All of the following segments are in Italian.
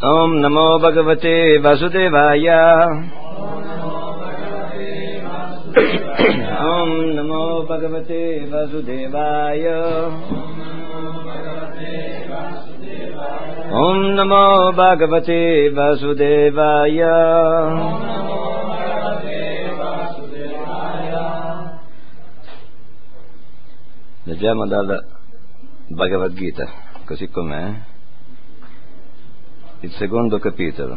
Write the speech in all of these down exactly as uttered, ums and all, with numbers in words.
Om Namo Bhagavate Vasudevaya. Om Namo Bhagavate Vasudevaya. Om Namo Bhagavate Vasudevaya. Leggiamo dalla Bhagavad Gita, così com'è, il secondo capitolo.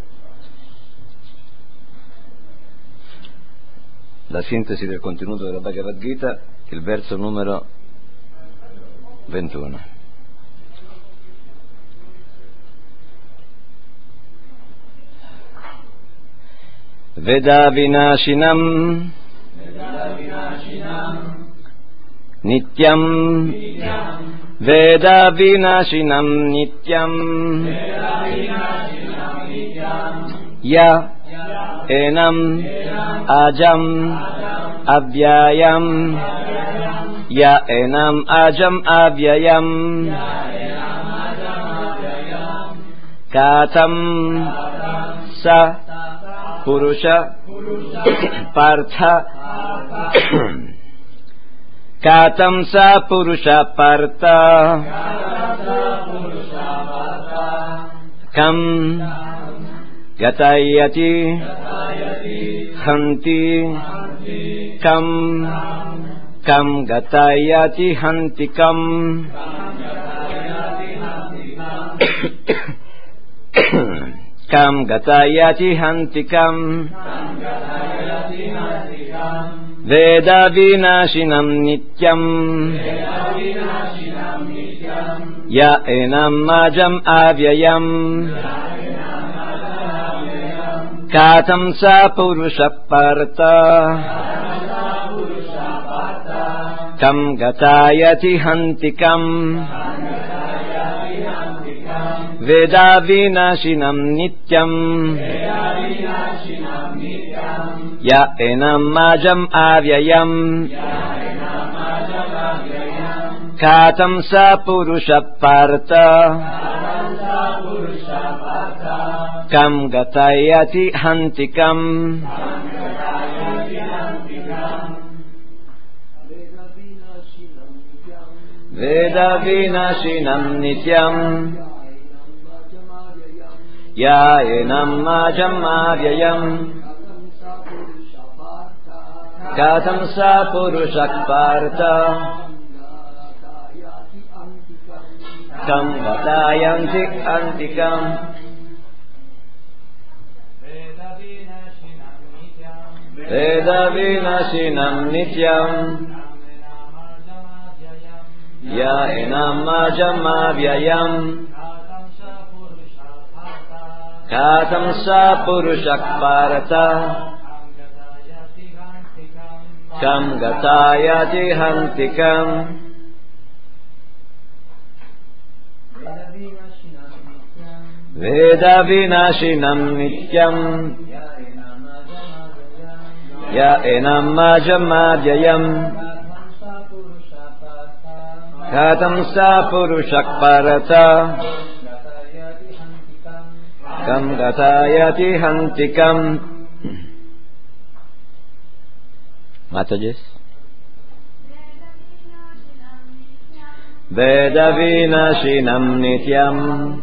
La sintesi del contenuto della Bhagavad Gita, il verso numero ventuno. Veda vinashinam Nityam Veda vinashinam Nityam Ya Enam Ajam Avyayam Ya Enam Ajam Avyayam Katam Sa Purusha Partha Katam Sa Purusha Partha Kam Gatayati Hanti Kam Kam Gatayati Hanti Kam Kam Gatayati Hanti Kam Veda vinashinam nityam Ya enam ajam avyayam Katam sa purusha partha Kam gatayati hantikam Veda vinashinam nityam Ya enam ajam avyayam Katam sa purusha partha Kam gatayati hantikam Veda vinashinam nityam Ya enam ajam avyayam Katam sa purusha partha Kam gatayanti antikam Veda vinashinam nityam Ya enam ajam avyayam Katam sa purusha partha Kam gatayati hantikam Veda vinashinam nityam Ya enam ajam avyayam Katam sa purusha partha Kam gatayati hantikam. Mataji. Veda vinashinam nityam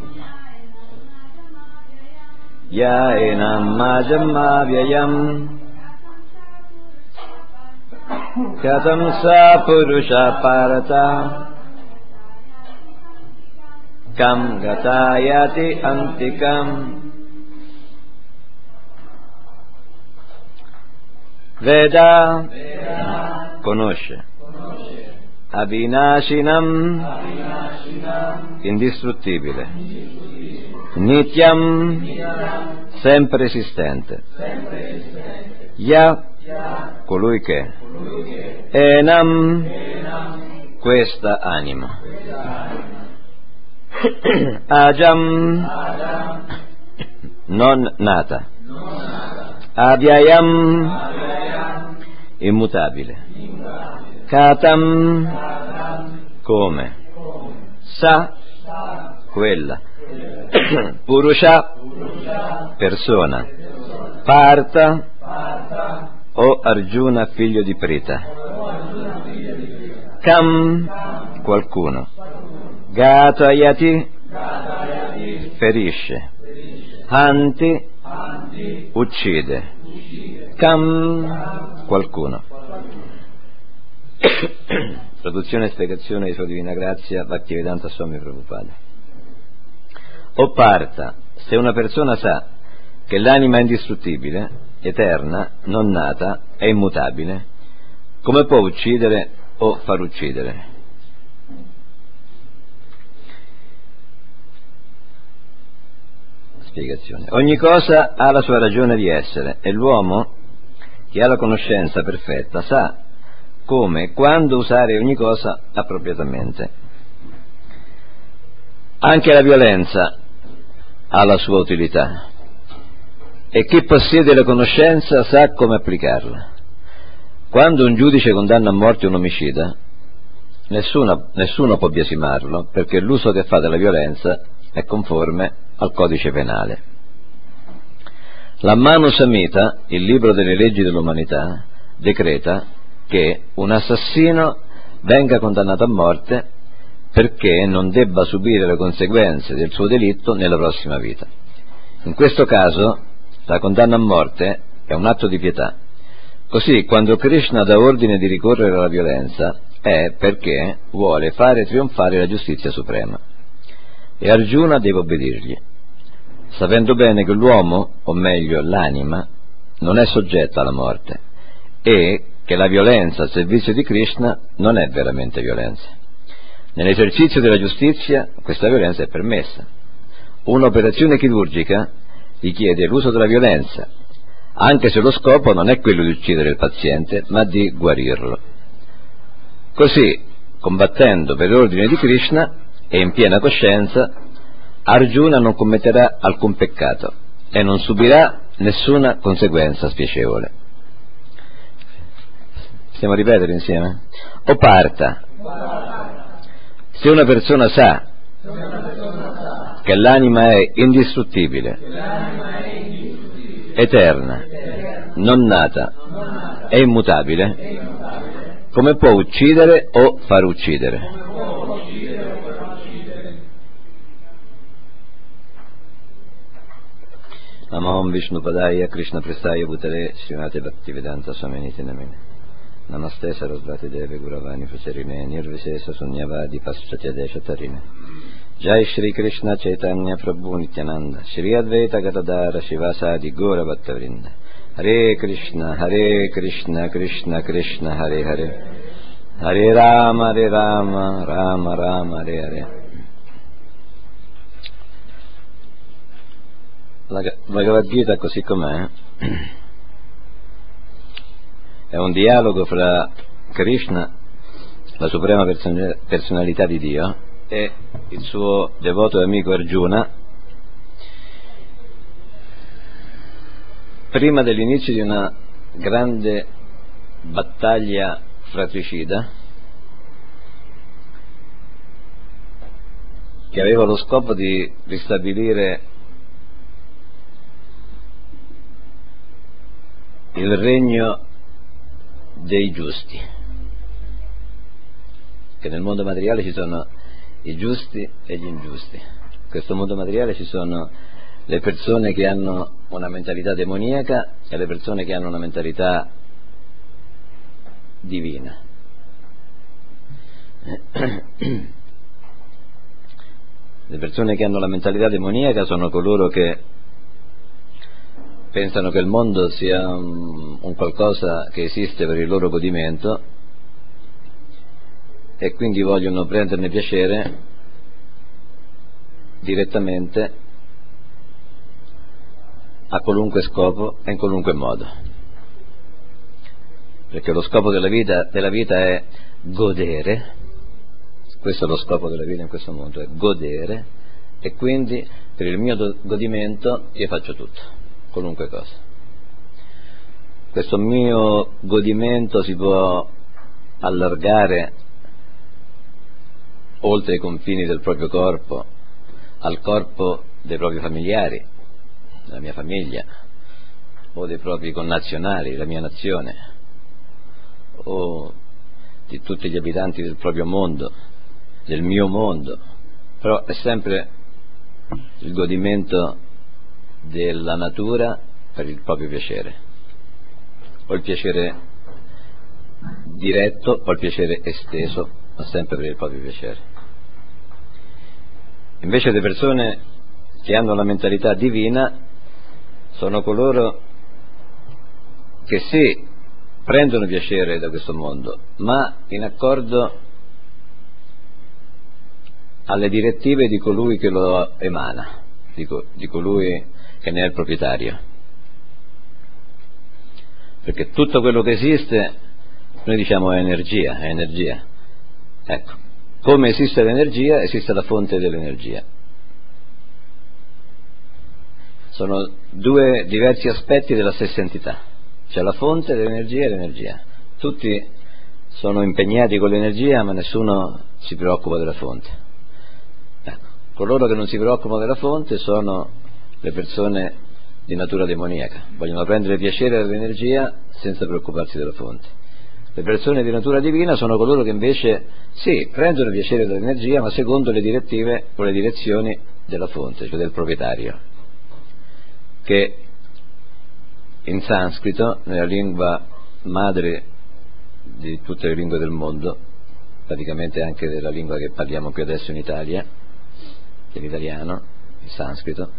Ya enam ajam avyayam Katam sa purusha partha Kam gatayati antikam. Veda, conosce. Avinashinam, indistruttibile. Nityam, sempre esistente. Ya, colui che. Enam, questa anima. Ajam, non nata. Avyayam, immutabile. Katam, come. Sa, quella. Purusha, persona. Partha o Arjuna figlio di Prita. Kam, qualcuno. Gatayati, ferisce. Hanti, uccide. Kam, qualcuno. Traduzione e spiegazione di Sua Divina Grazia Bhaktivedanta Swami Prabhupada. O Partha, se una persona sa che l'anima è indistruttibile, eterna, non nata, è immutabile, come può uccidere o far uccidere? Spiegazione. Ogni cosa ha la sua ragione di essere e l'uomo che ha la conoscenza perfetta sa come e quando usare ogni cosa appropriatamente. Anche la violenza ha la sua utilità e chi possiede la conoscenza sa come applicarla. Quando un giudice condanna a morte un omicida, nessuno, nessuno può biasimarlo, perché l'uso che fa della violenza è conforme al codice penale. La Manu Samhita, il libro delle leggi dell'umanità, decreta che un assassino venga condannato a morte perché non debba subire le conseguenze del suo delitto nella prossima vita. In questo caso la condanna a morte è un atto di pietà. Così quando Krishna dà ordine di ricorrere alla violenza è perché vuole fare trionfare la giustizia suprema e Arjuna deve obbedirgli, sapendo bene che l'uomo, o meglio l'anima, non è soggetta alla morte e che la violenza al servizio di Krishna non è veramente violenza. Nell'esercizio della giustizia questa violenza è permessa. Un'operazione chirurgica richiede l'uso della violenza, anche se lo scopo non è quello di uccidere il paziente, ma di guarirlo. Così, combattendo per l'ordine di Krishna e in piena coscienza, Arjuna non commetterà alcun peccato e non subirà nessuna conseguenza spiacevole. Possiamo ripetere insieme? O Partha, se una persona sa che l'anima è indistruttibile, eterna, non nata, è immutabile, come può uccidere o far uccidere? Namaham Vishnu Padaya Krishna Prestaya Bhutale Srimate Bhaktivedanta Swaminiti Namine. Namaste Sarasvati Deve Guravani Pracharine Nirvisesa Sunyavadi Paschatya Deshatarine. Jai Shri Krishna Chaitanya Prabhu Nityananda Shri Advaita Gadadara Shivasadi Gora Bhattavrinda. Hare Krishna Hare Krishna Krishna Krishna Hare Hare Hare Rama Hare Rama Rama Rama Hare Hare. La Bhagavad Gita così com'è è un dialogo fra Krishna, la suprema personalità di Dio, e il suo devoto e amico Arjuna prima dell'inizio di una grande battaglia fratricida che aveva lo scopo di ristabilire il regno dei giusti, che nel mondo materiale ci sono i giusti e gli ingiusti. In questo mondo materiale ci sono le persone che hanno una mentalità demoniaca e le persone che hanno una mentalità divina. Le persone che hanno la mentalità demoniaca sono coloro che pensano che il mondo sia un, un qualcosa che esiste per il loro godimento e quindi vogliono prenderne piacere direttamente a qualunque scopo e in qualunque modo, perché lo scopo della vita, della vita è godere. Questo è lo scopo della vita in questo mondo, è godere, e quindi per il mio godimento io faccio tutto, qualunque cosa. Questo mio godimento si può allargare oltre i confini del proprio corpo, al corpo dei propri familiari, della mia famiglia, o dei propri connazionali, della mia nazione, o di tutti gli abitanti del proprio mondo, del mio mondo, però è sempre il godimento della natura per il proprio piacere, o il piacere diretto o il piacere esteso, ma sempre per il proprio piacere. Invece le persone che hanno la mentalità divina sono coloro che sì, prendono piacere da questo mondo, ma in accordo alle direttive di colui che lo emana, di, co- di colui che ne è il proprietario. Perché tutto quello che esiste, noi diciamo è energia, è energia. Ecco, come esiste l'energia, esiste la fonte dell'energia. Sono due diversi aspetti della stessa entità. C'è la fonte dell'energia e l'energia. Tutti sono impegnati con l'energia, ma nessuno si preoccupa della fonte. Ecco, coloro che non si preoccupano della fonte sono le persone di natura demoniaca, vogliono prendere piacere dall'energia senza preoccuparsi della fonte. Le persone di natura divina sono coloro che invece sì, prendono piacere dall'energia, ma secondo le direttive o le direzioni della fonte, cioè del proprietario, che in sanscrito, nella lingua madre di tutte le lingue del mondo, praticamente anche della lingua che parliamo qui adesso in Italia, che è l'italiano, il sanscrito,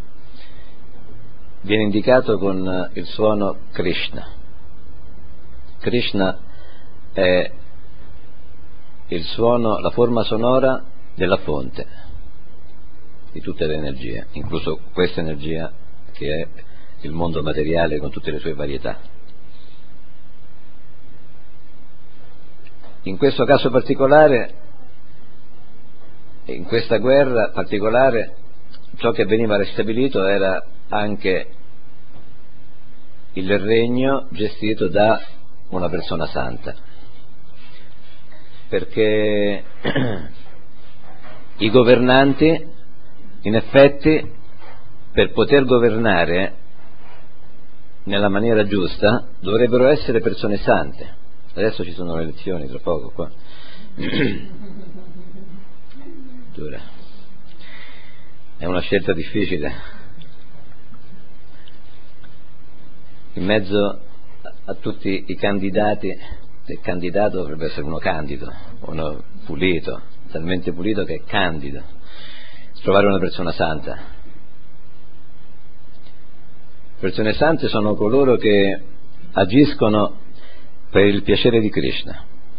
viene indicato con il suono Krishna. Krishna è il suono, la forma sonora della fonte di tutte le energie, incluso questa energia che è il mondo materiale con tutte le sue varietà. In questo caso particolare, in questa guerra particolare, ciò che veniva ristabilito era anche il regno gestito da una persona santa, perché i governanti, in effetti, per poter governare nella maniera giusta dovrebbero essere persone sante. Adesso ci sono le elezioni tra poco qua. Dura. È una scelta difficile. In mezzo a tutti i candidati, il candidato dovrebbe essere uno candido, uno pulito, talmente pulito che è candido. Trovare una persona santa. Persone sante sono coloro che agiscono per il piacere di Krishna.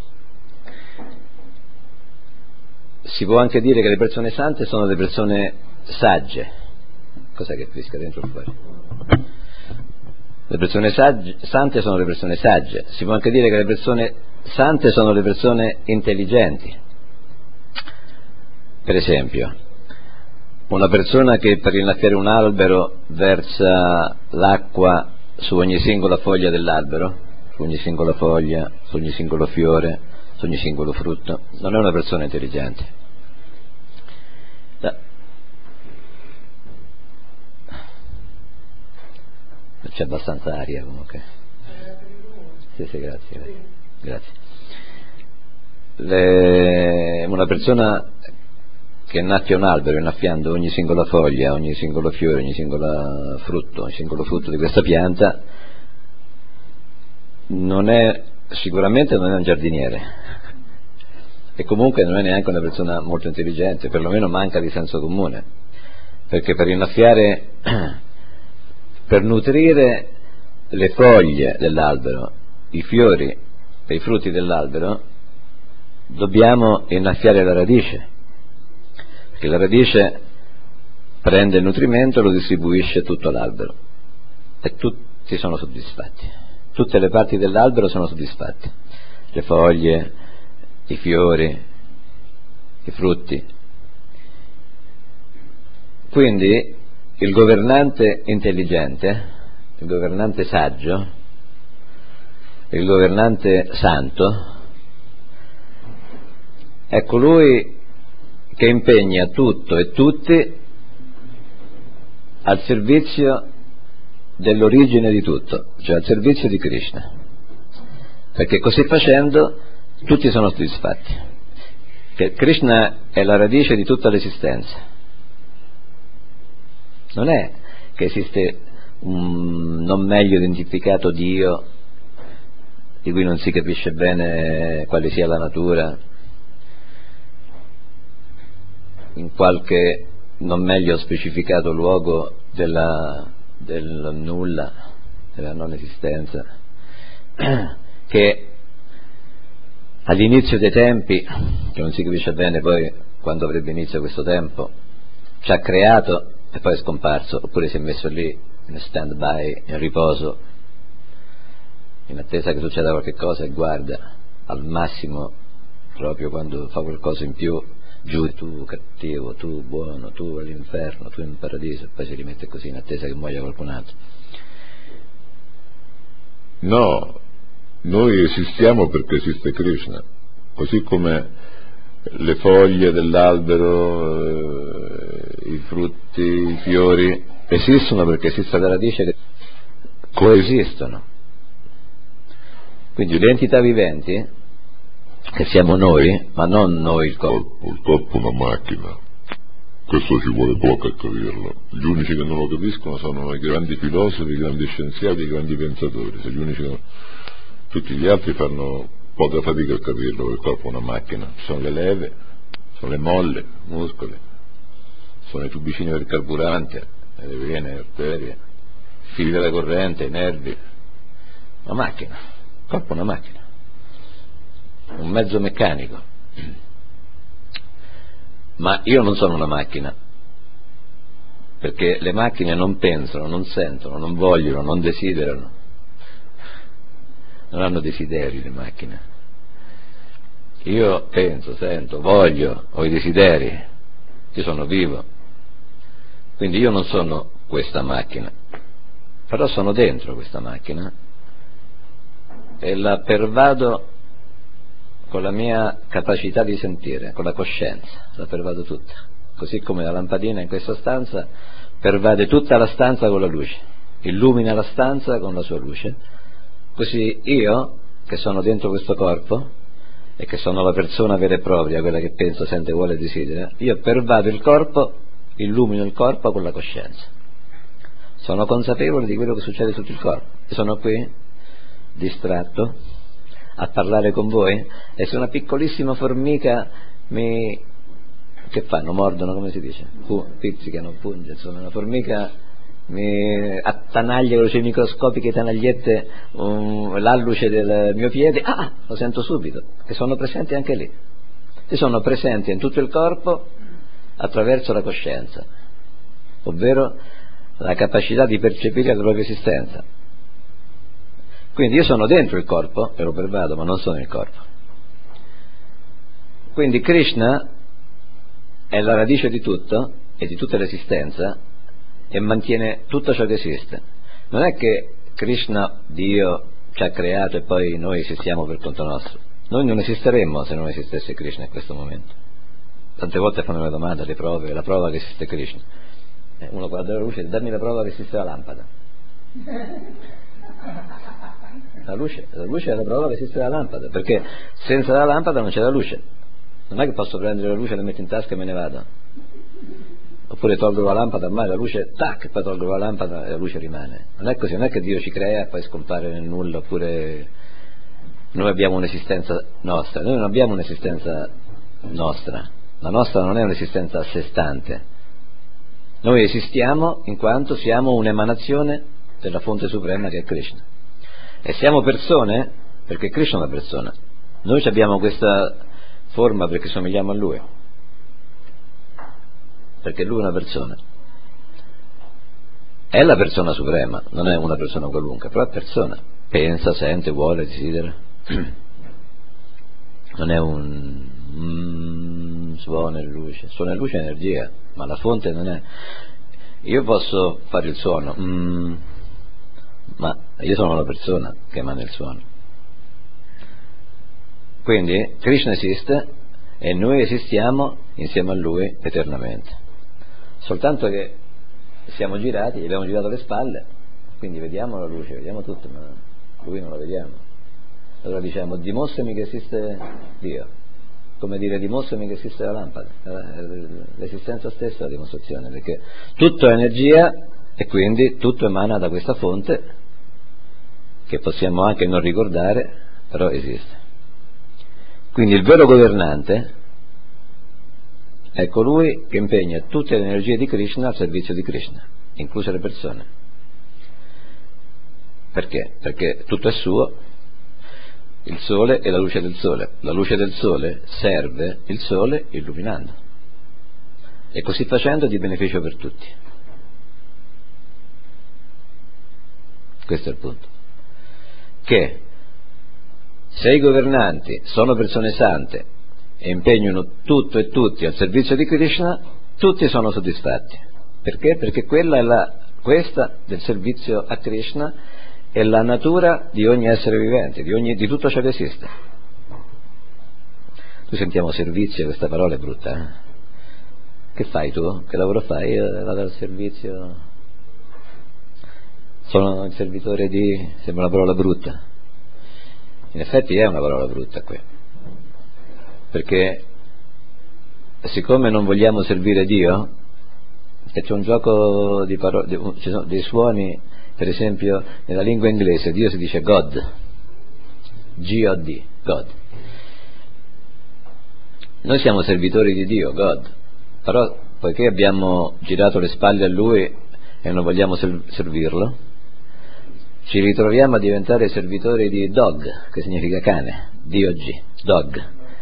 Si può anche dire che le persone sante sono le persone sagge. Cos'è che fisca dentro o fuori? Le persone sagge, sante sono le persone sagge. Si può anche dire che le persone sante sono le persone intelligenti. Per esempio, una persona che per innaffiare un albero versa l'acqua su ogni singola foglia dell'albero, su ogni singola foglia, su ogni singolo fiore, su ogni singolo frutto, non è una persona intelligente. C'è abbastanza aria comunque. Sì, sì, grazie, grazie. grazie. Le... Una persona che innaffia un albero, innaffiando ogni singola foglia, ogni singolo fiore, ogni singolo frutto, ogni singolo frutto di questa pianta, non è, sicuramente non è un giardiniere, e comunque non è neanche una persona molto intelligente, perlomeno manca di senso comune, perché per innaffiare, per nutrire le foglie dell'albero, i fiori e i frutti dell'albero, dobbiamo innaffiare la radice, perché la radice prende il nutrimento e lo distribuisce tutto l'albero e tutti sono soddisfatti, tutte le parti dell'albero sono soddisfatte, le foglie, i fiori, i frutti. Quindi il governante intelligente, il governante saggio, il governante santo è colui che impegna tutto e tutti al servizio dell'origine di tutto, cioè al servizio di Krishna, perché così facendo tutti sono soddisfatti, che Krishna è la radice di tutta l'esistenza. Non è che esiste un non meglio identificato Dio di cui non si capisce bene quale sia la natura, in qualche non meglio specificato luogo della, del nulla, della non esistenza, che all'inizio dei tempi, che non si capisce bene poi quando avrebbe inizio questo tempo, ci ha creato e poi è scomparso, oppure si è messo lì in stand by, in riposo, in attesa che succeda qualche cosa, e guarda, al massimo, proprio quando fa qualcosa in più, giù, tu cattivo, tu buono, tu all'inferno, tu in paradiso, e poi si rimette così in attesa che muoia qualcun altro. No, noi esistiamo perché esiste Krishna, così come le foglie dell'albero, eh, i frutti, i fiori esistono perché esiste la radice che coesistono. Quindi le entità viventi, che siamo noi, ma non noi il corpo. Il corpo è una macchina, questo ci vuole poco a capirlo. Gli unici che non lo capiscono sono i grandi filosofi, i grandi scienziati, i grandi pensatori. Se gli unici che non... Tutti gli altri fanno poca fatica a capirlo, il corpo è una macchina. Ci sono le leve, sono le molle, i muscoli, sono i tubicini per il carburante, le vene, le arterie, i fili della corrente, i nervi. Una macchina, il corpo è una macchina, un mezzo meccanico. Ma io non sono una macchina, perché le macchine non pensano, non sentono, non vogliono, non desiderano, non hanno desideri le macchine. Io penso, sento, voglio, ho i desideri, io sono vivo, quindi io non sono questa macchina, però sono dentro questa macchina e la pervado con la mia capacità di sentire, con la coscienza, la pervado tutta, così come la lampadina in questa stanza pervade tutta la stanza con la luce, illumina la stanza con la sua luce, così io, che sono dentro questo corpo e che sono la persona vera e propria, quella che pensa, sente, vuole e desidera, io pervado il corpo, illumino il corpo con la coscienza, sono consapevole di quello che succede sotto il corpo e sono qui distratto a parlare con voi, e se una piccolissima formica mi... che fanno? Mordono, come si dice? Pu- pizzicano, punge, insomma, una formica mi attanaglia con le luci microscopiche tanagliette um, l'alluce del mio piede, ah, lo sento subito, che sono presenti anche lì, e sono presenti in tutto il corpo attraverso la coscienza, ovvero la capacità di percepire la propria esistenza. Quindi io sono dentro il corpo e lo pervado, ma non sono il corpo. Quindi Krishna è la radice di tutto e di tutta l'esistenza e mantiene tutto ciò che esiste. Non è che Krishna, Dio, ci ha creato e poi noi esistiamo per conto nostro. Noi non esisteremmo se non esistesse Krishna in questo momento. Tante volte fanno la domanda, le prove, la prova che esiste Krishna. Eh, uno guarda la luce e dammi la prova che esiste la lampada. La luce, la luce è la prova che esiste la lampada, perché senza la lampada non c'è la luce. Non è che posso prendere la luce, la metto in tasca e me ne vado, oppure tolgo la lampada, ormai la luce, tac, poi tolgo la lampada e la luce rimane. Non è così, non è che Dio ci crea e poi scompare nel nulla, oppure noi abbiamo un'esistenza nostra. Noi non abbiamo un'esistenza nostra, la nostra non è un'esistenza a sé stante. Noi esistiamo in quanto siamo un'emanazione della fonte suprema che è Krishna, e siamo persone perché Krishna è una persona. Noi abbiamo questa forma perché somigliamo a Lui, perché Lui è una persona, è la persona suprema, non è una persona qualunque, però è persona, pensa, sente, vuole, desidera, non è un mm, suono e luce. Suono e luce è energia, ma la fonte non è. Io posso fare il suono, mm, ma io sono la persona che emana il suono. Quindi Krishna esiste e noi esistiamo insieme a Lui eternamente. Soltanto che siamo girati, gli abbiamo girato le spalle, quindi vediamo la luce, vediamo tutto, ma Lui non lo vediamo. Allora diciamo: dimostrami che esiste Dio, come dire dimostrami che esiste la lampada. L'esistenza stessa è la dimostrazione, perché tutto è energia e quindi tutto emana da questa fonte che possiamo anche non ricordare, però esiste. Quindi il vero governante è colui che impegna tutte le energie di Krishna al servizio di Krishna, incluse le persone. Perché? Perché tutto è suo, il sole e la luce del sole. La luce del sole serve il sole illuminando, e così facendo è di beneficio per tutti. Questo è il punto. Che se i governanti sono persone sante e impegnano tutto e tutti al servizio di Krishna, tutti sono soddisfatti. Perché? Perché quella è la, questa del servizio a Krishna è la natura di ogni essere vivente, di, ogni, di tutto ciò che esiste. Tu sentiamo servizio, questa parola è brutta, eh? Che fai tu? Che lavoro fai? Io vado al servizio, sono il servitore di... sembra una parola brutta. In effetti è una parola brutta qui, perché siccome non vogliamo servire Dio, e c'è un gioco di parole, ci sono dei suoni, per esempio nella lingua inglese Dio si dice God, G O D, God. Noi siamo servitori di Dio, God, però poiché abbiamo girato le spalle a Lui e non vogliamo servirlo, ci ritroviamo a diventare servitori di Dog, che significa cane, D O G, Dog.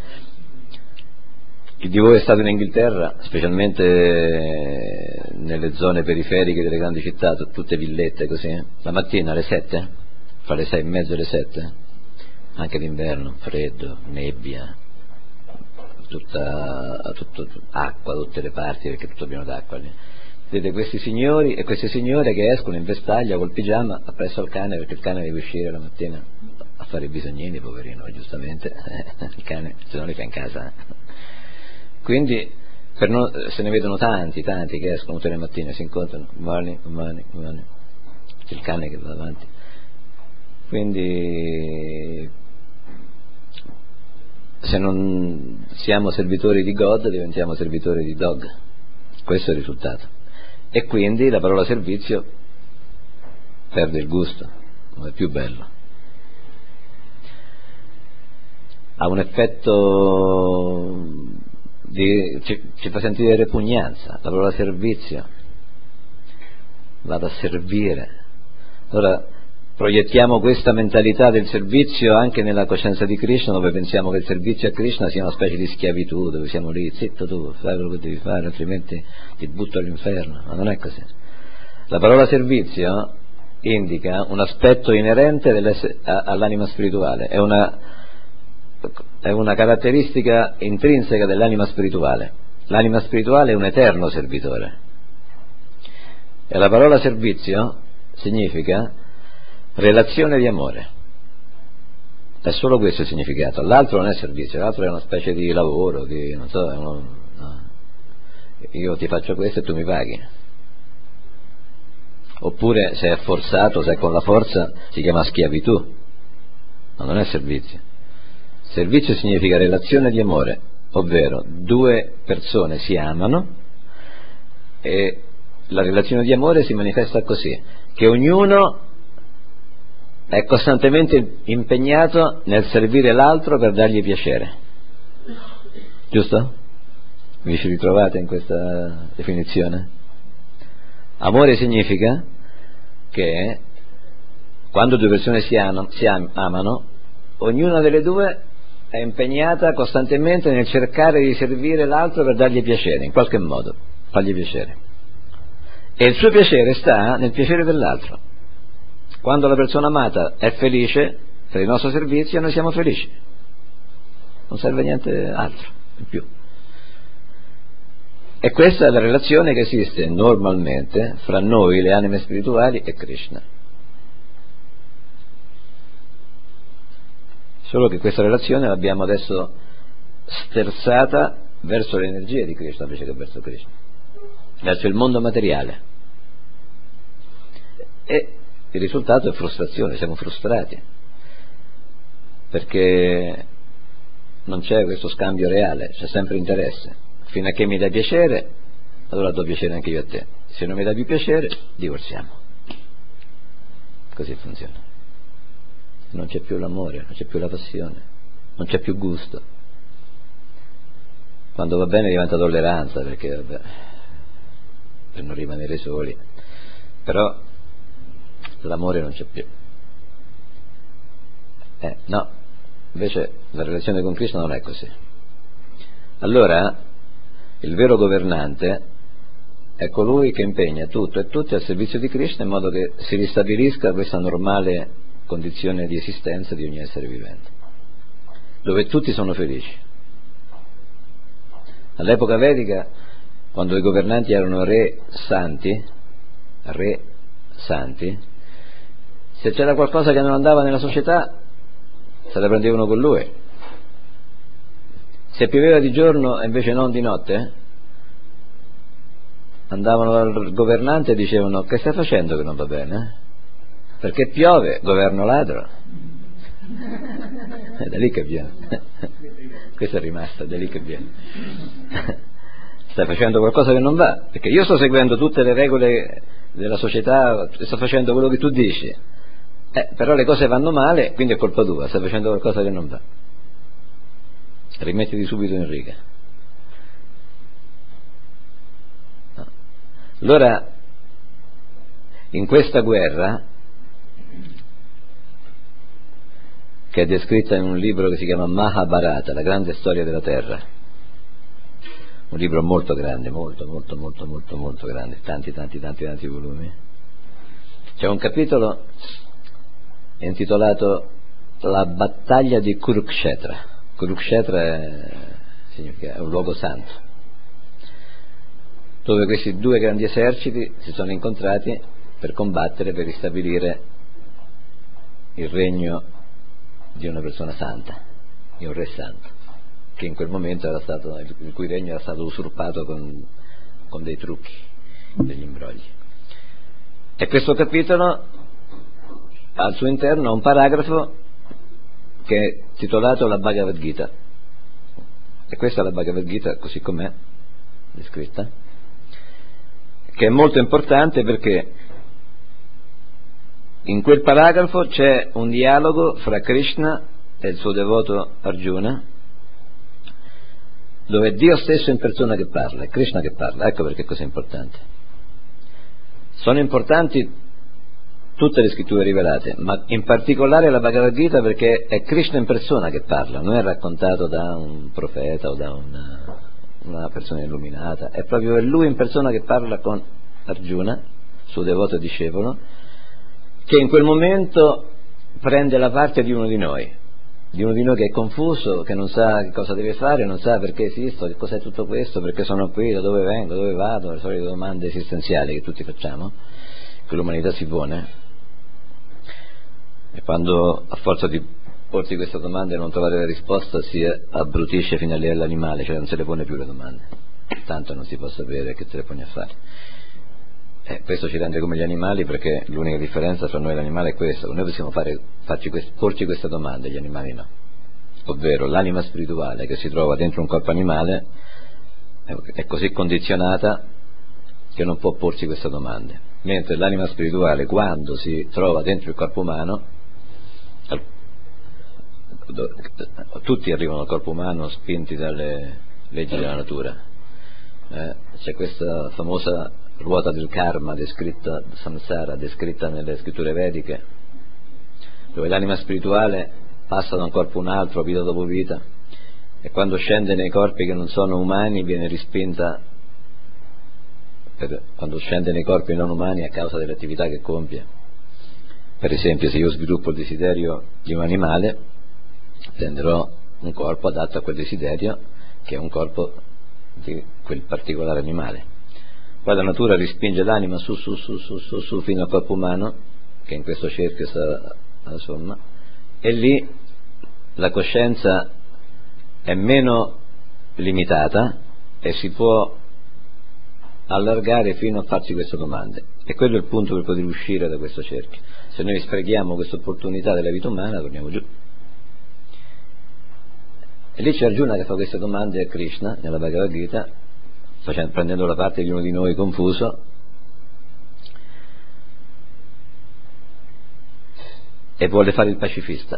Chi di voi è stato in Inghilterra, specialmente nelle zone periferiche delle grandi città, tutte villette così, la mattina alle sette, fra le sei e mezzo e le sette, anche d'inverno, freddo, nebbia, tutta, tutta acqua da tutte le parti, perché è tutto pieno d'acqua lì. Vedete questi signori e queste signore che escono in vestaglia col pigiama appresso al cane, perché il cane deve uscire la mattina a fare i bisognini, poverino, giustamente il cane se non li fa in casa. Quindi per non, se ne vedono tanti, tanti che escono tutte le mattine, si incontrano, morning, morning, morning, c'è il cane che va avanti. Quindi se non siamo servitori di God diventiamo servitori di Dog, questo è il risultato. E quindi la parola servizio perde il gusto, non è più bello, ha un effetto di, ci, ci fa sentire repugnanza. La parola servizio, vado a servire. Allora proiettiamo questa mentalità del servizio anche nella coscienza di Krishna, dove pensiamo che il servizio a Krishna sia una specie di schiavitù, dove siamo lì, zitto tu, fai quello che devi fare, altrimenti ti butto all'inferno. Ma non è così. La parola servizio indica un aspetto inerente all'anima spirituale, è una, è una caratteristica intrinseca dell'anima spirituale. L'anima spirituale è un eterno servitore, e la parola servizio significa relazione di amore, è solo questo il significato. L'altro non è servizio, l'altro è una specie di lavoro, di, non so, uno, no. Io ti faccio questo e tu mi paghi, oppure se è forzato, se è con la forza, si chiama schiavitù, ma non è servizio. Servizio significa relazione di amore, ovvero due persone si amano e la relazione di amore si manifesta così, che ognuno è costantemente impegnato nel servire l'altro per dargli piacere. Giusto? Vi ci ritrovate in questa definizione? Amore significa che quando due persone si, amano, si amano, ognuna delle due è impegnata costantemente nel cercare di servire l'altro per dargli piacere, in qualche modo, fargli piacere. E il suo piacere sta nel piacere dell'altro. Quando la persona amata è felice per il nostro servizio, noi siamo felici, non serve niente altro in più. E questa è la relazione che esiste normalmente fra noi, le anime spirituali, e Krishna. Solo che questa relazione l'abbiamo adesso sterzata verso l'energia di Krishna invece che verso Krishna, verso il mondo materiale, e il risultato è frustrazione, siamo frustrati perché non c'è questo scambio reale, c'è sempre interesse. Fino a che mi dai piacere, allora do piacere anche io a te, se non mi dai più piacere, divorziamo. Così funziona. Non c'è più l'amore, non c'è più la passione, non c'è più gusto. Quando va bene diventa tolleranza, perché vabbè, per non rimanere soli, però l'amore non c'è più. Eh, no, invece la relazione con Krishna non è così. Allora il vero governante è colui che impegna tutto e tutti al servizio di Krishna in modo che si ristabilisca questa normale condizione di esistenza di ogni essere vivente, dove tutti sono felici. All'epoca vedica, quando i governanti erano re santi, re santi, se c'era qualcosa che non andava nella società, se la prendevano con lui. Se pioveva di giorno e invece non di notte, andavano dal governante e dicevano: che stai facendo che non va bene? Perché piove, governo ladro. È da lì che viene. Questa è rimasta, da lì che viene. Stai facendo qualcosa che non va, perché io sto seguendo tutte le regole della società, sto facendo quello che tu dici, eh, però le cose vanno male, quindi è colpa tua, stai facendo qualcosa che non va. Rimettiti subito in riga. No. Allora, in questa guerra, che è descritta in un libro che si chiama Mahabharata, la grande storia della terra, un libro molto grande, molto, molto, molto, molto, molto grande, tanti, tanti, tanti, tanti volumi. C'è un capitolo intitolato La battaglia di Kurukshetra. Kurukshetra è, significa, è un luogo santo, dove questi due grandi eserciti si sono incontrati per combattere, per ristabilire il regno di una persona santa, di un re santo, che in quel momento era stato, il cui regno era stato usurpato con, con dei trucchi, degli imbrogli. E questo capitolo al suo interno ha un paragrafo che è titolato La Bhagavad Gita, e questa è la Bhagavad Gita così com'è descritta, che è molto importante perché in quel paragrafo c'è un dialogo fra Krishna e il suo devoto Arjuna, dove è Dio stesso in persona che parla, è Krishna che parla. Ecco perché è così importante. Sono importanti tutte le scritture rivelate, ma in particolare la Bhagavad Gita, perché è Krishna in persona che parla, non è raccontato da un profeta o da una, una persona illuminata, è proprio lui in persona che parla con Arjuna, suo devoto discepolo, che in quel momento prende la parte di uno di noi, di uno di noi che è confuso, che non sa che cosa deve fare, non sa perché esisto, che cos'è tutto questo, perché sono qui, da dove vengo, dove vado, le solite domande esistenziali che tutti facciamo, che l'umanità si pone. E quando a forza di porsi queste domande e non trovare la risposta si abbrutisce fino all'animale, cioè non se le pone più le domande, tanto non si può sapere che te le poni a fare. E questo ci rende come gli animali, perché l'unica differenza tra noi e l'animale è questa: noi possiamo fare, farci quest, porci queste domande, gli animali no. Ovvero l'anima spirituale che si trova dentro un corpo animale è, è così condizionata che non può porsi queste domande, mentre l'anima spirituale, quando si trova dentro il corpo umano, tutti arrivano al corpo umano spinti dalle leggi della natura, eh, c'è questa famosa ruota del karma descritta, samsara, descritta nelle scritture vediche, dove l'anima spirituale passa da un corpo a un altro vita dopo vita, e quando scende nei corpi che non sono umani viene rispinta, per, quando scende nei corpi non umani a causa delle attività che compie. Per esempio, se io sviluppo il desiderio di un animale, prenderò un corpo adatto a quel desiderio, che è un corpo di quel particolare animale. Poi la natura rispinge l'anima su su su su su, su fino al corpo umano, che in questo cerchio sta alla somma, e lì la coscienza è meno limitata e si può allargare fino a farsi queste domande, e quello è il punto per poter uscire da questo cerchio. Se noi sprechiamo questa opportunità della vita umana, torniamo giù. E lì c'è Arjuna che fa queste domande a Krishna nella Bhagavad Gita, facendo, prendendo la parte di uno di noi confuso, e vuole fare il pacifista.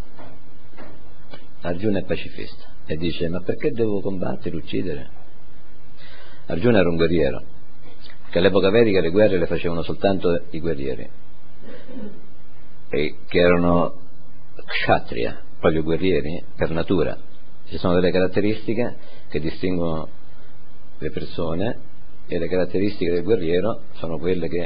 Arjuna è pacifista e dice: ma perché devo combattere, uccidere? Arjuna era un guerriero, che all'epoca vedica le guerre le facevano soltanto i guerrieri, e che erano kshatriya, proprio guerrieri per natura. Ci sono delle caratteristiche che distinguono le persone, e le caratteristiche del guerriero sono quelle che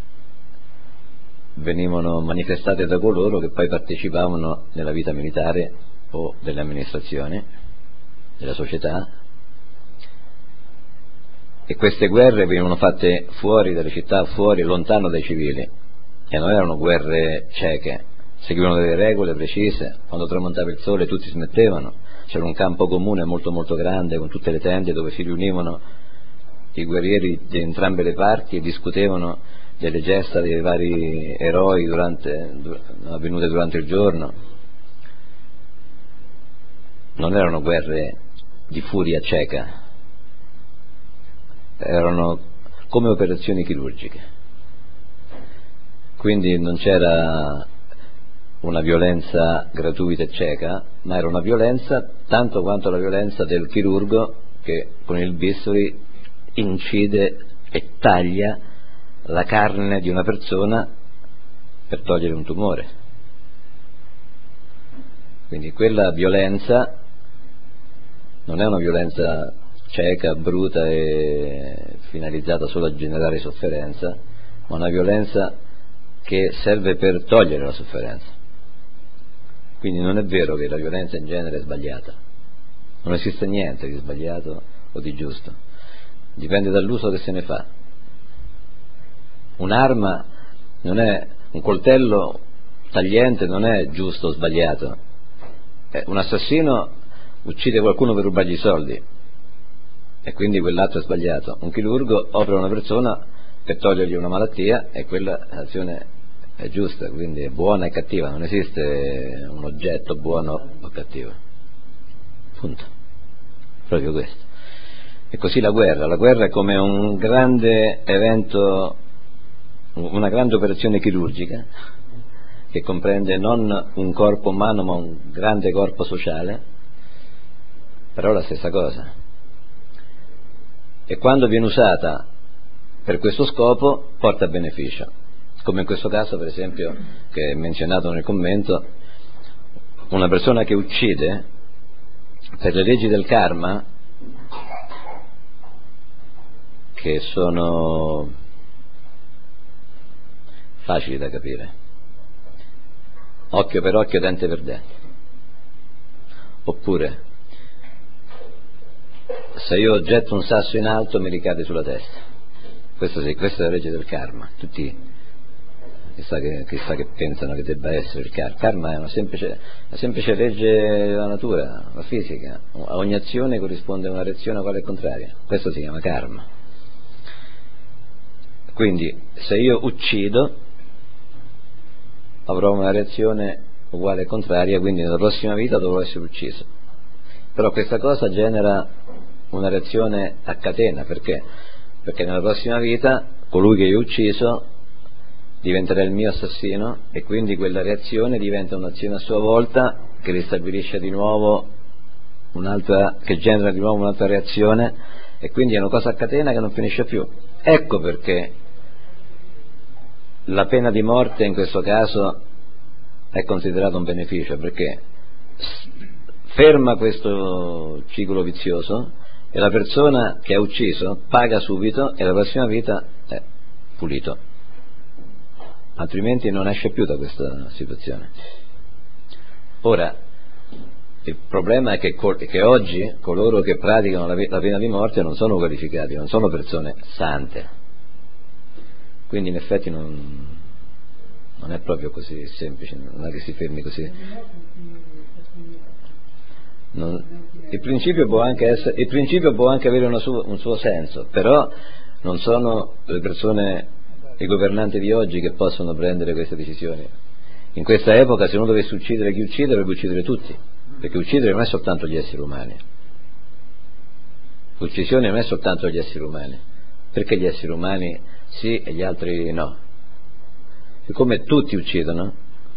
venivano manifestate da coloro che poi partecipavano nella vita militare o delle amministrazioni, della società. E queste guerre venivano fatte fuori dalle città, fuori, lontano dai civili, e non erano guerre cieche, seguivano delle regole precise. Quando tramontava il sole tutti si mettevano, c'era un campo comune molto molto grande con tutte le tende dove si riunivano i guerrieri di entrambe le parti e discutevano delle gesta dei vari eroi durante, avvenute durante il giorno. Non erano guerre di furia cieca, erano come operazioni chirurgiche, quindi non c'era una violenza gratuita e cieca, ma era una violenza tanto quanto la violenza del chirurgo che con il bisturi incide e taglia la carne di una persona per togliere un tumore. Quindi quella violenza non è una violenza cieca, bruta e finalizzata solo a generare sofferenza, ma una violenza che serve per togliere la sofferenza. Quindi non è vero che la violenza in genere è sbagliata, non esiste niente di sbagliato o di giusto, dipende dall'uso che se ne fa. Un'arma non è, un coltello tagliente non è giusto o sbagliato. Eh, un assassino uccide qualcuno per rubargli i soldi e quindi quell'atto è sbagliato. Un chirurgo opera una persona per togliergli una malattia e quella azione è giusta, quindi è buona e cattiva, non esiste un oggetto buono o cattivo, punto. Proprio questo. E così la guerra, la guerra è come un grande evento, una grande operazione chirurgica che comprende non un corpo umano ma un grande corpo sociale, però è la stessa cosa. E quando viene usata per questo scopo porta beneficio, come in questo caso per esempio che è menzionato nel commento. Una persona che uccide per le leggi del karma, che sono facili da capire, occhio per occhio, dente per dente, oppure se io getto un sasso in alto mi ricade sulla testa. Questo sì, questa è la legge del karma. Tutti chissà che, chissà che pensano che debba essere il karma. Karma è una semplice, una semplice legge della natura, la fisica. A ogni azione corrisponde una reazione uguale e contraria. Questo si chiama karma. Quindi se io uccido avrò una reazione uguale e contraria, quindi nella prossima vita dovrò essere ucciso. Però questa cosa genera una reazione a catena. Perché? Perché nella prossima vita colui che io ho ucciso diventerà il mio assassino e quindi quella reazione diventa un'azione a sua volta che ristabilisce di nuovo un'altra, che genera di nuovo un'altra reazione, e quindi è una cosa a catena che non finisce più. Ecco perché la pena di morte in questo caso è considerata un beneficio, perché ferma questo ciclo vizioso e la persona che ha ucciso paga subito e la prossima vita è pulito, altrimenti non esce più da questa situazione. Ora il problema è che, che oggi coloro che praticano la, la pena di morte non sono qualificati, non sono persone sante, quindi in effetti non, non è proprio così semplice, non è che si fermi così. Non, il, principio può anche essere, il principio può anche avere una sua, un suo senso, però non sono le persone, i governanti di oggi che possono prendere queste decisioni. In questa epoca, se uno dovesse uccidere chi uccide, dovrebbe uccidere tutti, perché uccidere non è soltanto gli esseri umani. L'uccisione non è soltanto gli esseri umani, perché gli esseri umani sì e gli altri no. Siccome tutti uccidono,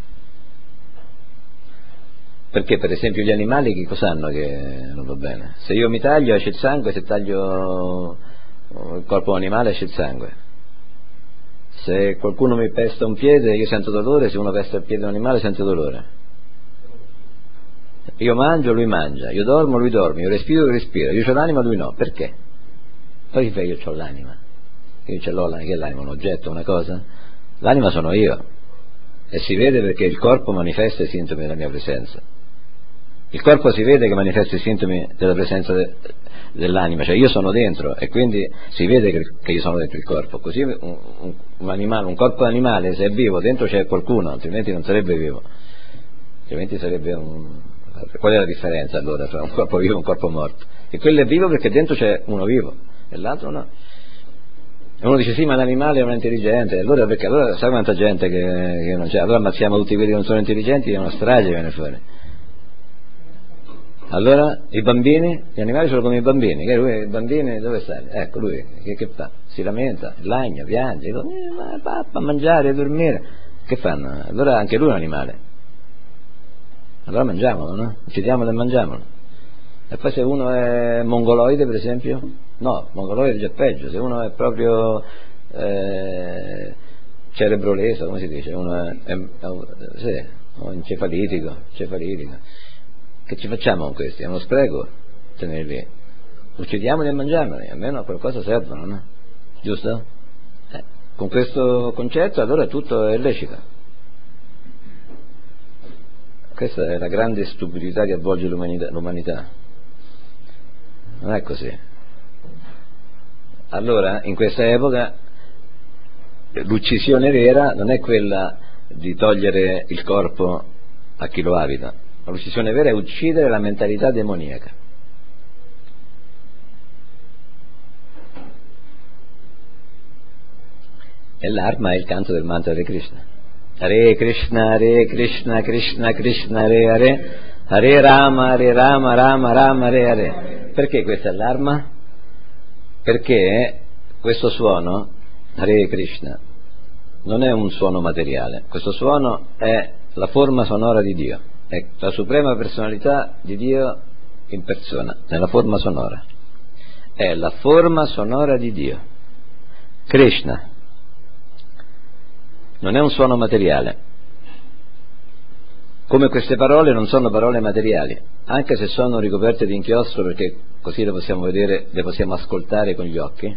perché per esempio gli animali che cosa sanno che non va bene? Se io mi taglio esce il sangue, se taglio il corpo animale esce il sangue. Se qualcuno mi pesta un piede io sento dolore, se uno pesta il piede di un animale sente dolore. Io mangio, lui mangia, io dormo, lui dorme, io respiro, lui respira, io ho l'anima, lui no. Perché? Poi io ho l'anima, io ce l'ho, che è l'anima, un oggetto, una cosa? L'anima sono io, e si vede perché il corpo manifesta i sintomi della mia presenza. Il corpo si vede che manifesta i sintomi della presenza de, dell'anima, cioè io sono dentro e quindi si vede che, che io sono dentro il corpo. Così un, un, un animale, un corpo animale, se è vivo dentro c'è qualcuno, altrimenti non sarebbe vivo, altrimenti sarebbe un... Qual è la differenza allora tra un corpo vivo e un corpo morto? Che quello è vivo perché dentro c'è uno vivo e l'altro no. E uno dice sì, ma l'animale non è intelligente, allora perché? Allora sai quanta gente che, che non c'è? Allora ammazziamo tutti quelli che non sono intelligenti, è una strage viene fuori. Allora i bambini, gli animali sono come i bambini, che lui, i bambini dove stanno? Ecco lui che, che fa? Si lamenta, lagna, piange, dico, eh, ma papà, mangiare, dormire, che fanno? Allora anche lui è un animale, allora mangiamolo, no? Uccidiamolo e mangiamolo. E poi se uno è mongoloide per esempio, no, mongoloide è già peggio, se uno è proprio eh, cerebro leso, come si dice, uno è, è, è sì, o encefalitico, encefalitico. Che ci facciamo con questi? È uno spreco tenerli. Uccidiamoli e mangiamoli, almeno a qualcosa servono, no? Giusto? Eh, con questo concetto allora tutto è lecito. Questa è la grande stupidità che avvolge l'umanità, l'umanità. Non è così. Allora, in questa epoca, l'uccisione vera non è quella di togliere il corpo a chi lo abita. L'uccisione vera è uccidere la mentalità demoniaca. E l'arma è il canto del mantra di Krishna. Hare Krishna, Hare Krishna, Krishna Krishna, Hare Hare, Hare Rama, Hare Rama, Rama Rama, Hare Hare. Perché questa è l'arma? Perché questo suono, Hare Krishna, non è un suono materiale, questo suono è la forma sonora di Dio. È la suprema personalità di Dio in persona, nella forma sonora. È la forma sonora di Dio. Krishna non è un suono materiale. Come queste parole non sono parole materiali, anche se sono ricoperte di inchiostro, perché così le possiamo vedere, le possiamo ascoltare con gli occhi.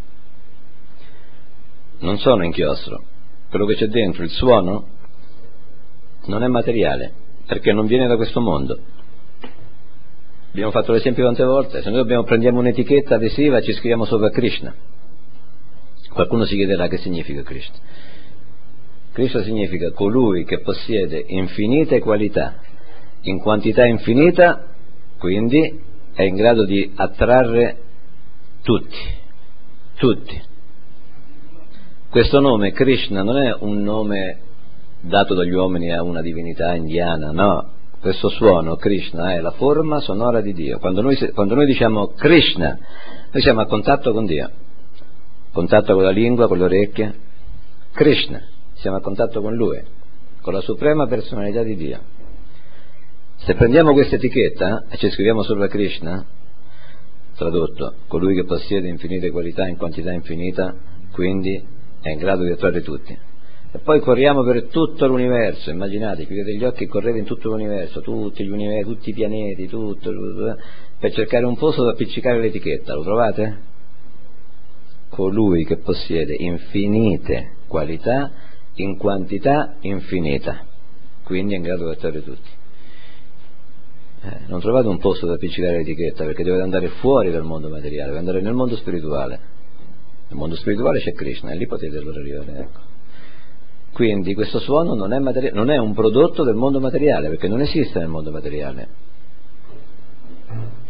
Non sono inchiostro. Quello che c'è dentro, il suono, non è materiale, perché non viene da questo mondo. Abbiamo fatto l'esempio tante volte, se noi dobbiamo, prendiamo un'etichetta adesiva e ci scriviamo sopra Krishna, qualcuno si chiederà che significa Krishna. Krishna significa colui che possiede infinite qualità, in quantità infinita, quindi è in grado di attrarre tutti, tutti. Questo nome Krishna non è un nome dato dagli uomini a una divinità indiana, no, questo suono Krishna è la forma sonora di Dio. Quando noi, quando noi diciamo Krishna, noi siamo a contatto con Dio, contatto con la lingua, con le orecchie. Krishna, siamo a contatto con Lui, con la suprema personalità di Dio. Se prendiamo questa etichetta e ci scriviamo sopra Krishna, tradotto, colui che possiede infinite qualità in quantità infinita, quindi è in grado di attrarre tutti. E poi corriamo per tutto l'universo, immaginate, chiudete gli occhi e correte in tutto l'universo, tutti gli universi, tutti i pianeti, tutto, tutto, per cercare un posto da appiccicare l'etichetta, lo trovate? Colui che possiede infinite qualità in quantità infinita, quindi è in grado di attrarre tutti. Eh, non trovate un posto da appiccicare l'etichetta, perché dovete andare fuori dal mondo materiale, dovete andare nel mondo spirituale. Nel mondo spirituale c'è Krishna e lì potete allora arrivare, ecco. Quindi questo suono non è, materi- non è un prodotto del mondo materiale, perché non esiste nel mondo materiale.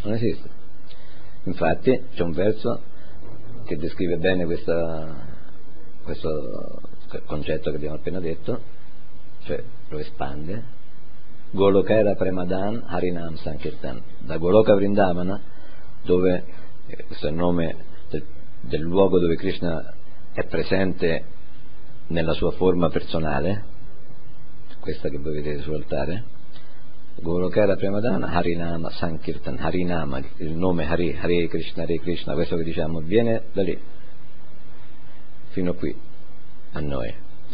non esiste. Infatti c'è un verso che descrive bene questa, questo concetto che abbiamo appena detto, cioè lo espande: Golokera Premadan Harinam Sankirtan. Da Goloka Vrindavana, dove eh, questo è il nome del, del luogo dove Krishna è presente nella sua forma personale, questa che voi vedete sull'altare, Golokera Premadana Harinama Sankirtan. Harinama, il nome Hari, Hare Krishna, Hare Krishna, questo che diciamo viene da lì fino qui a noi.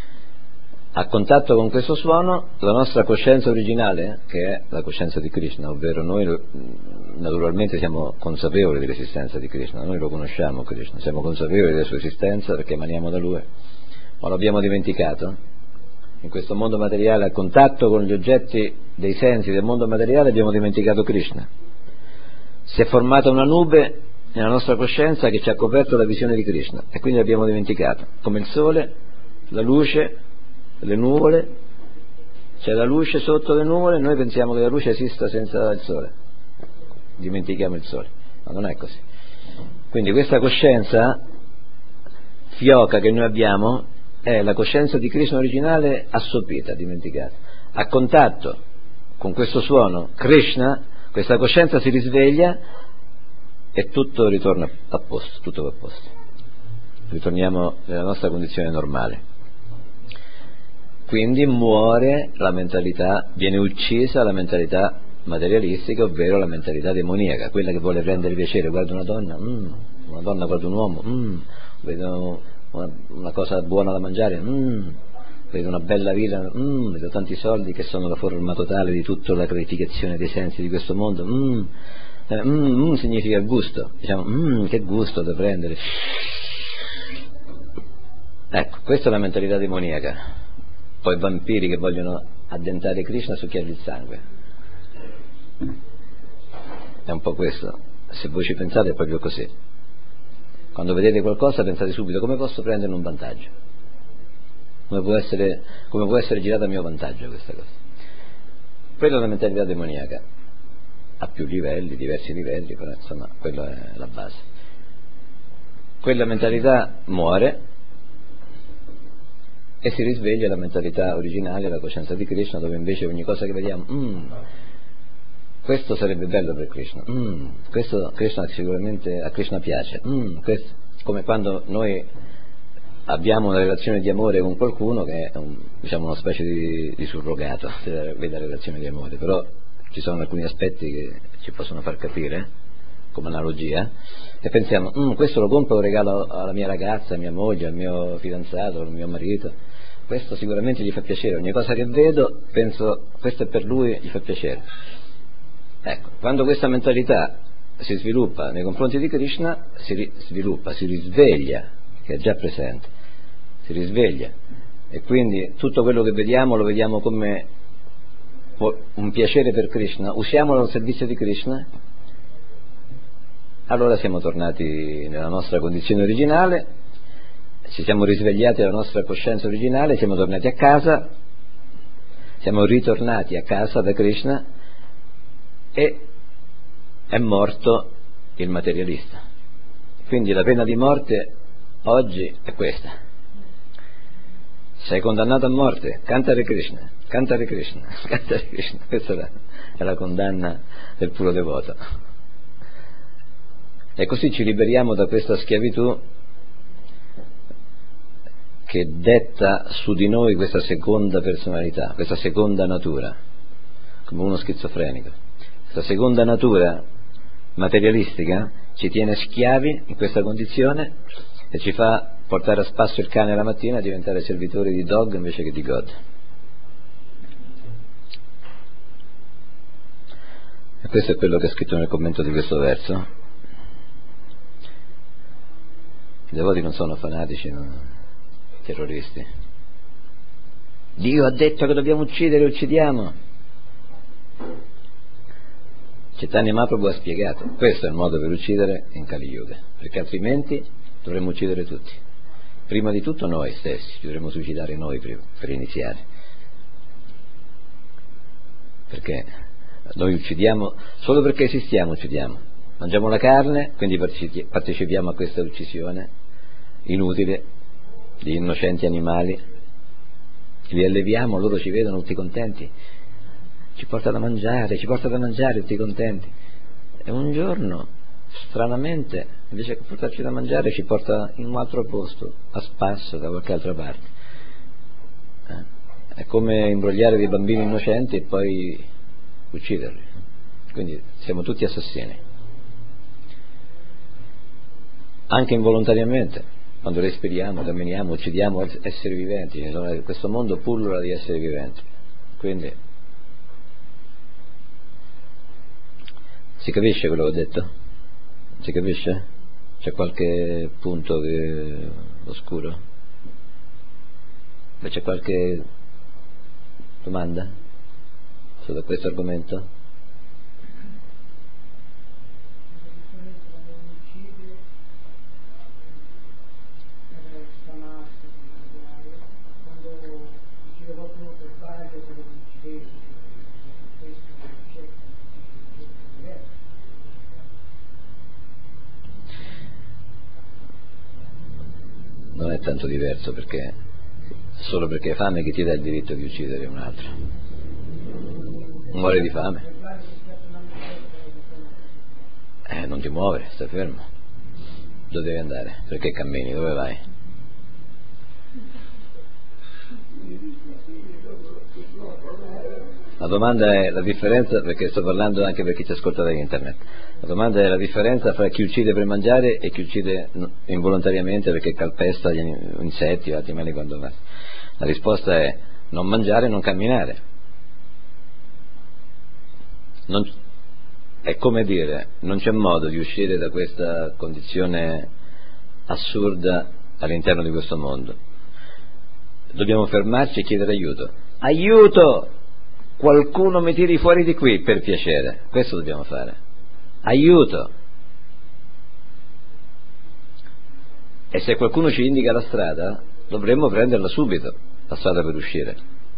A contatto con questo suono la nostra coscienza originale, che è la coscienza di Krishna, ovvero noi naturalmente siamo consapevoli dell'esistenza di Krishna, noi lo conosciamo Krishna, siamo consapevoli della sua esistenza perché emaniamo da lui, ma lo abbiamo dimenticato. In questo mondo materiale, a contatto con gli oggetti dei sensi del mondo materiale, abbiamo dimenticato Krishna. Si è formata una nube nella nostra coscienza che ci ha coperto la visione di Krishna e quindi l'abbiamo dimenticato. Come il sole, la luce, le nuvole, c'è la luce sotto le nuvole, noi pensiamo che la luce esista senza il sole, dimentichiamo il sole, ma non è così. Quindi questa coscienza fioca che noi abbiamo è la coscienza di Krishna originale assopita, dimenticata. A contatto con questo suono Krishna, questa coscienza si risveglia e tutto ritorna a posto, tutto va a posto, ritorniamo nella nostra condizione normale. Quindi muore la mentalità, viene uccisa la mentalità materialistica, ovvero la mentalità demoniaca, quella che vuole prendere piacere. Guarda una donna, mm, una donna guarda un uomo, mm, vedo una, una cosa buona da mangiare, mm, vedo una bella villa, mm, vedo tanti soldi, che sono la forma totale di tutta la gratificazione dei sensi di questo mondo. mm, eh, mm, mm, significa gusto, diciamo, mm, che gusto da prendere. Ecco, questa è la mentalità demoniaca. Poi vampiri che vogliono addentare Krishna, succhiargli il sangue, è un po' questo. Se voi ci pensate è proprio così. Quando vedete qualcosa pensate subito: come posso prenderne un vantaggio, come può essere, come può essere girata a mio vantaggio questa cosa. Quella è la mentalità demoniaca, a più livelli, diversi livelli, però insomma quella è la base. Quella mentalità muore e si risveglia la mentalità originale, la coscienza di Krishna, dove invece ogni cosa che vediamo, mm, questo sarebbe bello per Krishna, mm, questo Krishna sicuramente a Krishna piace, mm, questo, come quando noi abbiamo una relazione di amore con qualcuno che è un, diciamo una specie di, di surrogato della relazione di amore, però ci sono alcuni aspetti che ci possono far capire come analogia, e pensiamo, mm, questo lo compro, lo regalo alla mia ragazza, a mia moglie, al mio fidanzato, al mio marito, questo sicuramente gli fa piacere, ogni cosa che vedo penso questo è per lui, gli fa piacere. Ecco, quando questa mentalità si sviluppa nei confronti di Krishna, si ri- sviluppa, si risveglia, che è già presente, si risveglia, e quindi tutto quello che vediamo lo vediamo come un piacere per Krishna, usiamolo al servizio di Krishna. Allora siamo tornati nella nostra condizione originale, ci siamo risvegliati alla nostra coscienza originale, siamo tornati a casa, siamo ritornati a casa da Krishna, e è morto il materialista. Quindi la pena di morte oggi è questa: sei condannato a morte, canta Hare Krishna, canta Hare Krishna, canta Hare Krishna. Questa è la, è la condanna del puro devoto. E così ci liberiamo da questa schiavitù che detta su di noi questa seconda personalità, questa seconda natura, come uno schizofrenico. Questa seconda natura materialistica ci tiene schiavi in questa condizione e ci fa portare a spasso il cane la mattina e diventare servitori di dog invece che di God. E questo è quello che è scritto nel commento di questo verso. I devoti non sono fanatici, no? Terroristi. Dio ha detto che dobbiamo uccidere, uccidiamo. Chaitanya Mahaprabhu ha spiegato: questo è il modo per uccidere in Kali Yuga, perché altrimenti dovremmo uccidere tutti. Prima di tutto noi stessi, ci dovremmo suicidare noi prima, per iniziare, perché Noi uccidiamo solo perché esistiamo, uccidiamo. Mangiamo la carne, quindi partecipiamo a questa uccisione inutile di innocenti animali, li alleviamo, loro ci vedono tutti contenti, ci porta da mangiare, ci porta da mangiare tutti contenti, e un giorno stranamente invece che portarci da mangiare ci porta in un altro posto, a spasso da qualche altra parte. Eh? È come imbrogliare dei bambini innocenti e poi ucciderli, quindi siamo tutti assassini, anche involontariamente, quando respiriamo, camminiamo, uccidiamo esseri viventi. Questo mondo pullula di esseri viventi, quindi si capisce quello che ho detto? Si capisce? C'è qualche punto che... oscuro? Beh, c'è qualche domanda su questo argomento? Non è tanto diverso, perché solo perché hai fame che ti dà il diritto di uccidere un altro. Muore di fame, eh, non ti muovere, stai fermo. Dove devi andare? Perché cammini? Dove vai? La domanda è la differenza, perché sto parlando anche per chi ci ascolta da internet, la domanda è la differenza fra chi uccide per mangiare e chi uccide involontariamente perché calpesta gli insetti o altri animali quando va. La risposta è non mangiare e non camminare. Non, è come dire, non c'è modo di uscire da questa condizione assurda all'interno di questo mondo. Dobbiamo fermarci e chiedere aiuto. Aiuto! Qualcuno mi tiri fuori di qui, per piacere. Questo dobbiamo fare. Aiuto! E se qualcuno ci indica la strada, dovremmo prenderla subito, la strada per uscire,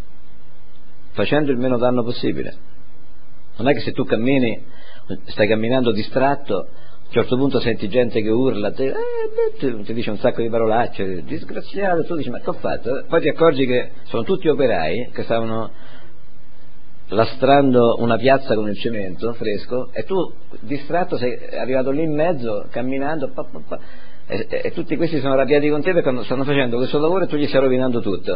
facendo il meno danno possibile. Non è che se tu cammini, stai camminando distratto, a un certo punto senti gente che urla, te, eh, ti dice un sacco di parolacce, disgraziato, tu dici ma che ho fatto? Poi ti accorgi che sono tutti operai che stavano lastrando una piazza con il cemento fresco e tu distratto sei arrivato lì in mezzo camminando pa, pa, pa, e, e, e tutti questi sono arrabbiati con te perché stanno facendo questo lavoro e tu gli stai rovinando tutto.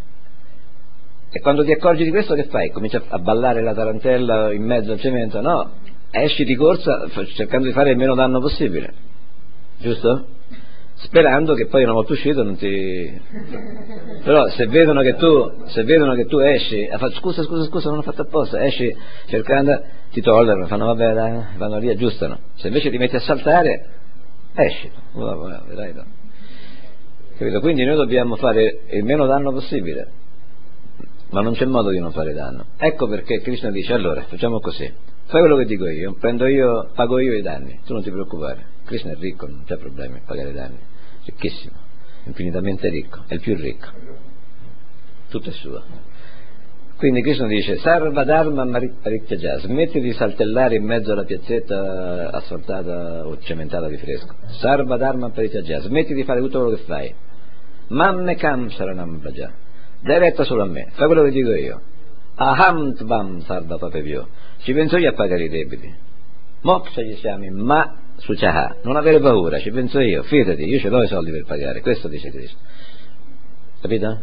E quando ti accorgi di questo che fai? Cominci a ballare la tarantella in mezzo al cemento? No, esci di corsa cercando di fare il meno danno possibile, giusto? Sperando che poi una volta uscito non ti... però se vedono che tu se vedono che tu esci a fa... scusa scusa scusa non ho fatto apposta, esci cercando, ti tollerano, fanno vabbè dai, vanno lì, aggiustano. Se invece ti metti a saltare, esci, vedrai, no. Capito? Quindi noi dobbiamo fare il meno danno possibile, ma non c'è modo di non fare danno. Ecco perché Krishna dice allora facciamo così, fai quello che dico io, prendo io, pago io i danni, tu non ti preoccupare. Krishna è ricco, non c'è problemi a pagare danni, ricchissimo, infinitamente ricco, è il più ricco, tutto è suo. Quindi Krishna dice Sarva Dharma Marityajya, smetti di saltellare in mezzo alla piazzetta asfaltata o cementata di fresco. Sarva Dharma Marityajya, smetti di fare tutto quello che fai. Mammekam Saranam Vraja, dai retta solo a me, fai quello che dico io. Aham Tvam Sarva Papevyo, ci penso io a pagare i debiti. Moksha Yishami Ma Suchaha, non avere paura, ci penso io, fidati, io ce l'ho i soldi per pagare, questo dice Krishna. Capito?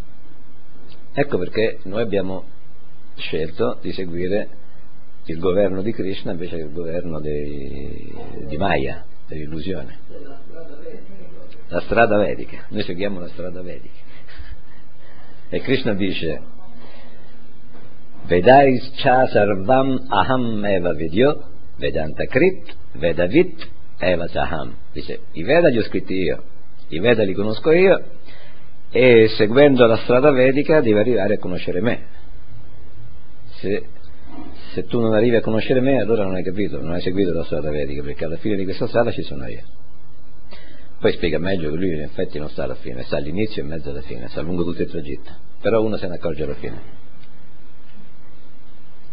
Ecco perché noi abbiamo scelto di seguire il governo di Krishna invece che il governo dei, di Maya, dell'illusione. La strada vedica, noi seguiamo la strada vedica. E Krishna dice Vedais cha sarvam aham eva vidyo Vedanta Krit Vedavit Eva Chaham, dice i Veda li ho scritti io, i Veda li conosco io e seguendo la strada vedica devi arrivare a conoscere me. Se, se tu non arrivi a conoscere me allora non hai capito, non hai seguito la strada vedica, perché alla fine di questa strada ci sono io. Poi spiega meglio che lui in effetti non sta alla fine, sta all'inizio e in mezzo alla fine, sta lungo tutto il tragitto, però uno se ne accorge alla fine.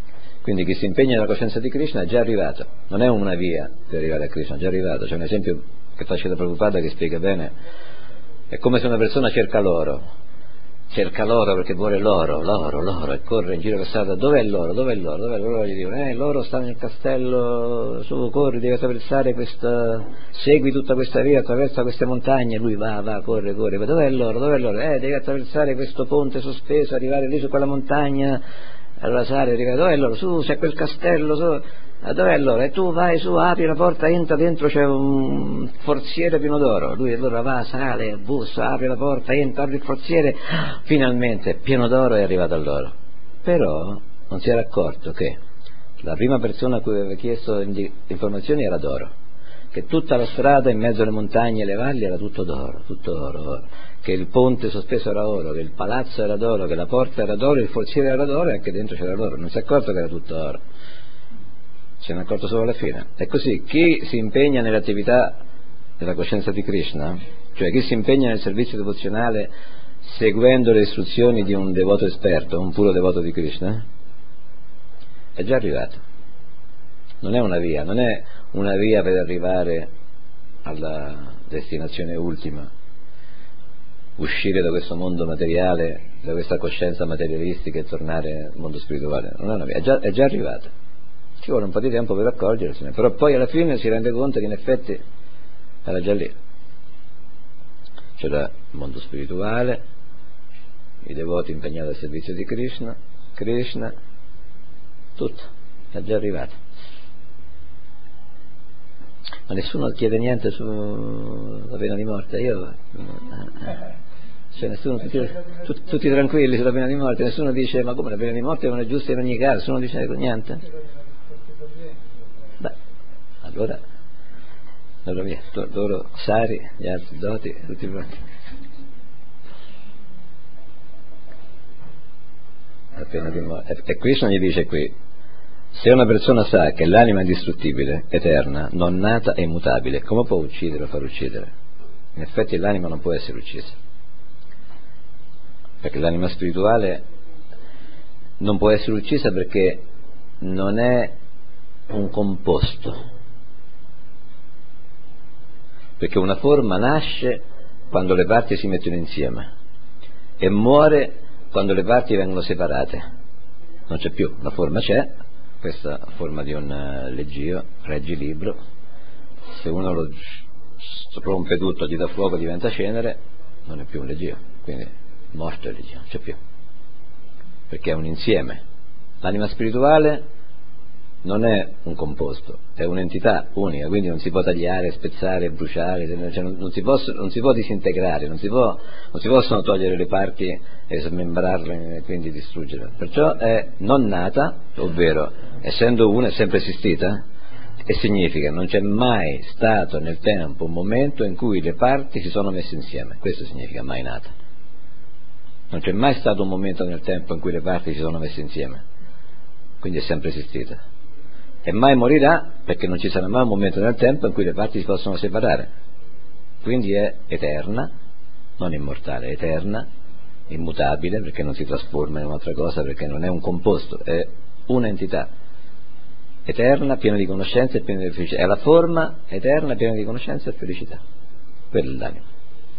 Quindi chi si impegna nella coscienza di Krishna è già arrivato, non è una via per arrivare a Krishna, è già arrivato. C'è un esempio che fa Srila Prabhupada che spiega bene, è come se una persona cerca l'oro, cerca l'oro perché vuole l'oro, l'oro, l'oro, e corre in giro per strada, dov'è l'oro, dov'è l'oro, dov'è l'oro, gli dicono, eh l'oro sta nel castello, su corri, devi attraversare questa, segui tutta questa via, attraversa queste montagne, lui va, va, corre, corre, dov'è l'oro, dov'è l'oro, eh devi attraversare questo ponte sospeso, arrivare lì su quella montagna, allora sale, arriva, dov'è l'oro, su c'è quel castello, su, ah, dov'è l'oro, e tu vai su, apri la porta, entra dentro, c'è un forziere pieno d'oro, lui allora va, sale, bussa, apre la porta, entra, apre il forziere, finalmente pieno d'oro è arrivato all'oro. Però non si era accorto che la prima persona a cui aveva chiesto informazioni era d'oro, che tutta la strada in mezzo alle montagne e alle valli era tutto d'oro, tutto oro, oro, che il ponte sospeso era oro, che il palazzo era d'oro, che la porta era d'oro, il forziere era d'oro e anche dentro c'era l'oro, non si è accorto che era tutto oro, se ne è accorto solo alla fine. E così chi si impegna nell'attività della coscienza di Krishna, cioè chi si impegna nel servizio devozionale seguendo le istruzioni di un devoto esperto, un puro devoto di Krishna, è già arrivato. Non è una via, non è una via per arrivare alla destinazione ultima, uscire da questo mondo materiale, da questa coscienza materialistica e tornare al mondo spirituale. Non è una via, è già, è già arrivato. Ci vuole un po' di tempo per accorgersene, però poi alla fine si rende conto che in effetti era già lì. C'era il mondo spirituale, i devoti impegnati al servizio di Krishna, Krishna, tutto, è già arrivato. Ma nessuno chiede niente sulla pena di morte, io cioè nessuno, tutti, tutti, tutti tranquilli sulla pena di morte, nessuno dice ma come la pena di morte non è giusta in ogni caso, nessuno dice niente. Beh, allora allora via, loro Sari, gli altri doti, tutti pronti. La pena di morte. E Krishna gli dice qui, se una persona sa che l'anima è indistruttibile, eterna, non nata e immutabile, come può uccidere o far uccidere? In effetti l'anima non può essere uccisa, perché l'anima spirituale non può essere uccisa perché non è un composto, perché una forma nasce quando le parti si mettono insieme e muore quando le parti vengono separate. Non c'è più, la forma c'è, questa forma di un leggio, reggilibro, se uno lo rompe tutto, gli dà fuoco, diventa cenere, non è più un leggio, quindi morto il leggio, non c'è più, perché è un insieme. L'anima spirituale non è un composto, è un'entità unica, quindi non si può tagliare, spezzare, bruciare, cioè non, non, si può, non si può disintegrare, non si, può, non si possono togliere le parti e smembrarle e quindi distruggerle. Perciò è non nata, ovvero essendo una è sempre esistita, e significa non c'è mai stato nel tempo un momento in cui le parti si sono messe insieme, questo significa mai nata. Non c'è mai stato un momento nel tempo in cui le parti si sono messe insieme, quindi è sempre esistita. E mai morirà perché non ci sarà mai un momento nel tempo in cui le parti si possono separare, quindi è eterna, non immortale, è eterna, immutabile perché non si trasforma in un'altra cosa, perché non è un composto, è un'entità eterna, piena di conoscenza e piena di felicità, è la forma eterna, piena di conoscenza e felicità, quella è l'anima.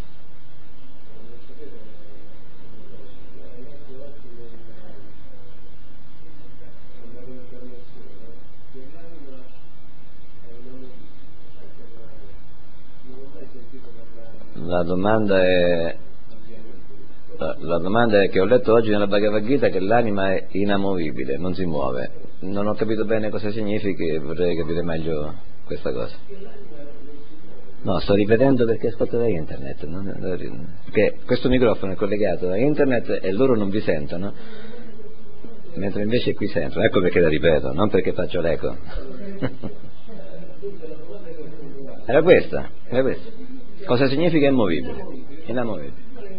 La domanda è la, la domanda è che ho letto oggi nella Bhagavad Gita che l'anima è inamovibile, non si muove. Non ho capito bene cosa significa e vorrei capire meglio questa cosa. No, sto ripetendo perché ascolto da internet, no? Perché questo microfono è collegato da internet e loro non vi sentono, mentre invece qui sentono. Ecco perché la ripeto, non perché faccio l'eco. Era questa, era questa. Cosa significa immovibile? Inamovibile.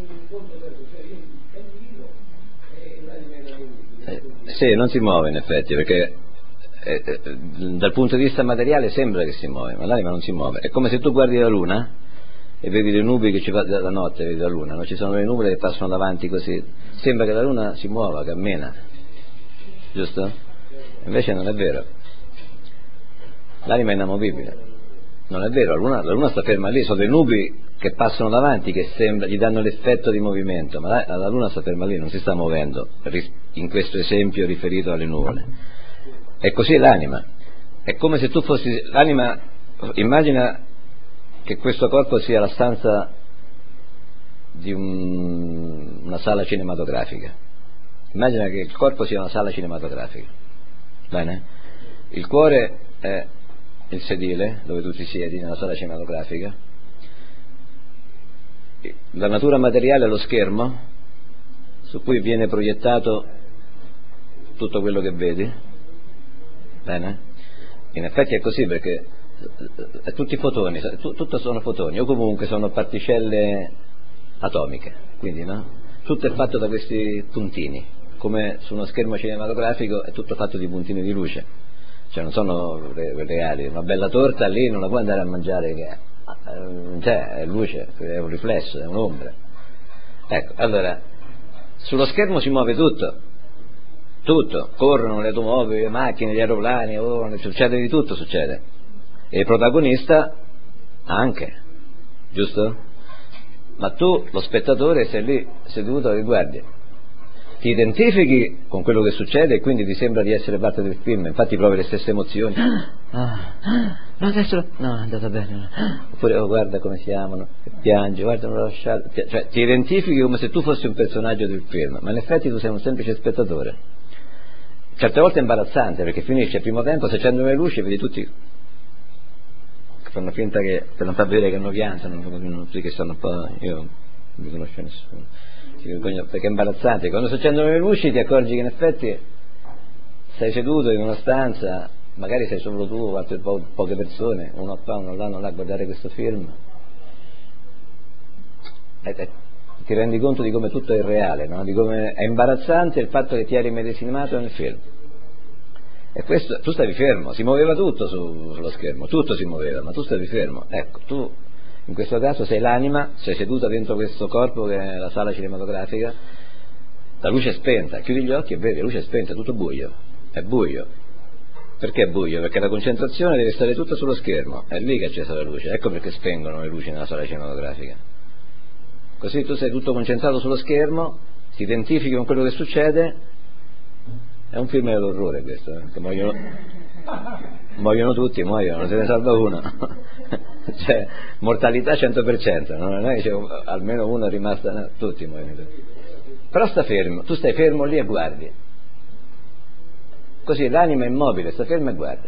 Eh, sì, non si muove in effetti, perché eh, eh, dal punto di vista materiale sembra che si muove, ma l'anima non si muove. È come se tu guardi la luna e vedi le nubi che ci va la notte, vedi la luna, no? Ci sono le nuvole che passano davanti così, sembra che la luna si muova, cammina, giusto? Invece non è vero. L'anima è inamovibile. Non è vero, la luna, la luna sta ferma lì, sono dei nubi che passano davanti, che sembra, gli danno l'effetto di movimento, ma la, la luna sta ferma lì, non si sta muovendo, in questo esempio riferito alle nuvole. E così è l'anima. È come se tu fossi l'anima. Immagina che questo corpo sia la stanza di un, una sala cinematografica. Immagina che il corpo sia una sala cinematografica. Bene? Il cuore è il sedile dove tu ti siedi nella sala cinematografica. La natura materiale è lo schermo su cui viene proiettato tutto quello che vedi. Bene? In effetti è così, perché tutti i fotoni, tutto sono fotoni, o comunque sono particelle atomiche, quindi no? Tutto è fatto da questi puntini, come su uno schermo cinematografico è tutto fatto di puntini di luce, cioè non sono reali. Una bella torta lì non la puoi andare a mangiare, che cioè, è luce, è un riflesso, è un'ombra. Ecco, allora sullo schermo si muove tutto, tutto, corrono le automobili, le macchine, gli aeroplani, oh, succede di tutto, succede. E il protagonista anche, giusto? Ma tu, lo spettatore, sei lì seduto e guardi, ti identifichi con quello che succede e quindi ti sembra di essere parte del film, infatti provi le stesse emozioni. Ah, no, adesso no, è andata bene. Oppure oh, guarda come si amano, piange, guarda non lo lasciare. Cioè ti identifichi come se tu fossi un personaggio del film, ma in effetti tu sei un semplice spettatore. Certe volte è imbarazzante, perché finisce il primo tempo, se accendono le luci vedi tutti che fanno finta che, per non far vedere che hanno pianto, tutti che stanno un po', io non mi conosco nessuno, perché è imbarazzante. Quando si accendono le luci ti accorgi che in effetti sei seduto in una stanza, magari sei solo tu, altre po- poche persone, uno qua, uno là, uno là a guardare questo film, e te, ti rendi conto di come tutto è irreale, no? Di come è imbarazzante il fatto che ti eri medesimato nel film. E questo, tu stavi fermo, si muoveva tutto su, sullo schermo, tutto si muoveva, ma tu stavi fermo. Ecco, tu in questo caso sei l'anima, sei seduta dentro questo corpo che è la sala cinematografica, la luce è spenta, chiudi gli occhi e vedi, la luce è spenta, è tutto buio, è buio. Perché è buio? Perché la concentrazione deve stare tutta sullo schermo, è lì che è accesa la luce, ecco perché spengono le luci nella sala cinematografica. Così tu sei tutto concentrato sullo schermo, ti identifichi con quello che succede. È un film dell'orrore questo, eh? Che muoiono, muoiono tutti, muoiono, non se ne salva uno. Cioè, mortalità cento per cento, no? Non è che c'è almeno uno è rimasta, no, tutti muoiono. Però sta fermo, tu stai fermo lì e guardi. Così l'anima è immobile, sta ferma e guarda.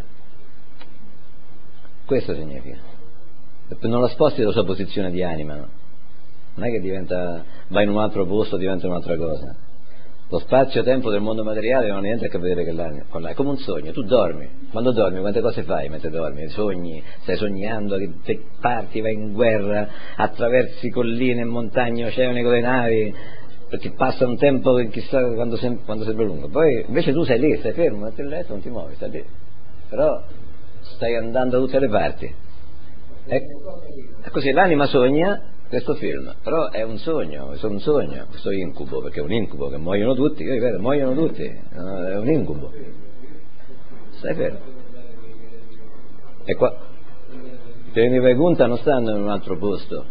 Questo significa. Non la sposti dalla sua posizione di anima, no? Non è che diventa, va in un altro posto, diventa un'altra cosa. Lo spazio-tempo del mondo materiale non ha niente a che vedere con l'anima, è come un sogno. Tu dormi, quando dormi quante cose fai mentre dormi? Sogni, stai sognando che parti, vai in guerra, attraversi colline, montagne, oceani con le navi, perché passa un tempo che chissà quando, sem- quando sembra lungo. Poi invece tu sei lì, stai fermo, metti il letto, non ti muovi, stai lì, però stai andando da tutte le parti. E così l'anima sogna questo film, però è un sogno, è un sogno, questo incubo, perché è un incubo, che muoiono tutti, io ripeto, muoiono tutti, no, è un incubo. Stai fermo. E qua i piani di Vaikuntha non stanno in un altro posto.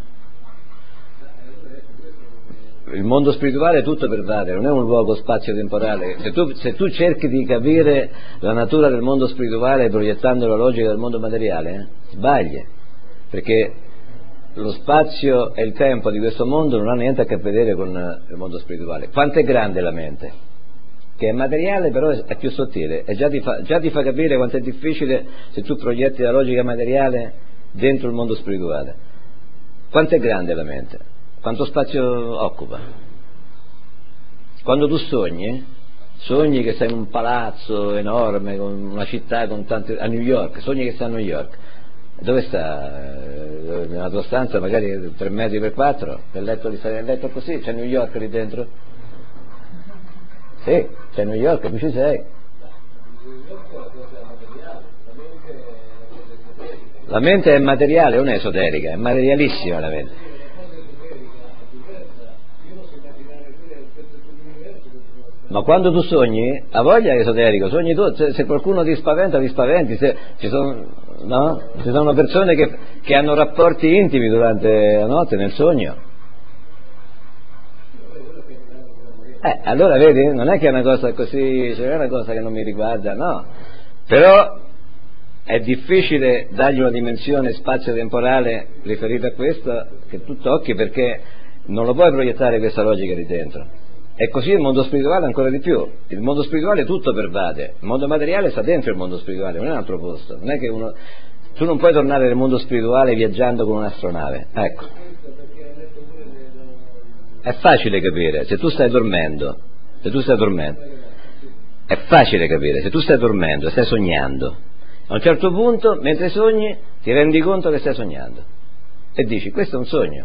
Il mondo spirituale tutto pervade, non è un luogo spazio-temporale. Se tu, se tu cerchi di capire la natura del mondo spirituale proiettando la logica del mondo materiale, eh, sbagli, perché lo spazio e il tempo di questo mondo non hanno niente a che vedere con il mondo spirituale. Quanto è grande la mente, che è materiale però è più sottile, e già ti fa, già ti fa capire quanto è difficile se tu proietti la logica materiale dentro il mondo spirituale. Quanto è grande la mente, quanto spazio occupa. Quando tu sogni, sogni che sei in un palazzo enorme, con una città con tante, a New York, sogni che sei a New York. Dove sta? Nella tua stanza magari tre metri per quattro, nel letto di stare nel letto così, c'è New York lì dentro? Sì, c'è New York, tu ci sei. La mente è materiale, non è esoterica, è materialissima la mente. Ma quando tu sogni, a voglia esoterico, sogni tu, se, se qualcuno ti spaventa, ti spaventi, se ci sono, no? Ci sono persone che, che hanno rapporti intimi durante la notte, nel sogno. Eh, allora vedi, non è che è una cosa così, cioè non è una cosa che non mi riguarda, no. Però è difficile dargli una dimensione spazio-temporale riferita a questo che tu tocchi, perché non lo puoi proiettare questa logica lì dentro. E così il mondo spirituale ancora di più. Il mondo spirituale tutto pervade, il mondo materiale sta dentro il mondo spirituale, non è un altro posto. Non è che uno, tu non puoi tornare nel mondo spirituale viaggiando con un'astronave, ecco. È facile capire, se tu stai dormendo, se tu stai dormendo, è facile capire, se tu stai dormendo e stai sognando, a un certo punto, mentre sogni, ti rendi conto che stai sognando e dici, questo è un sogno.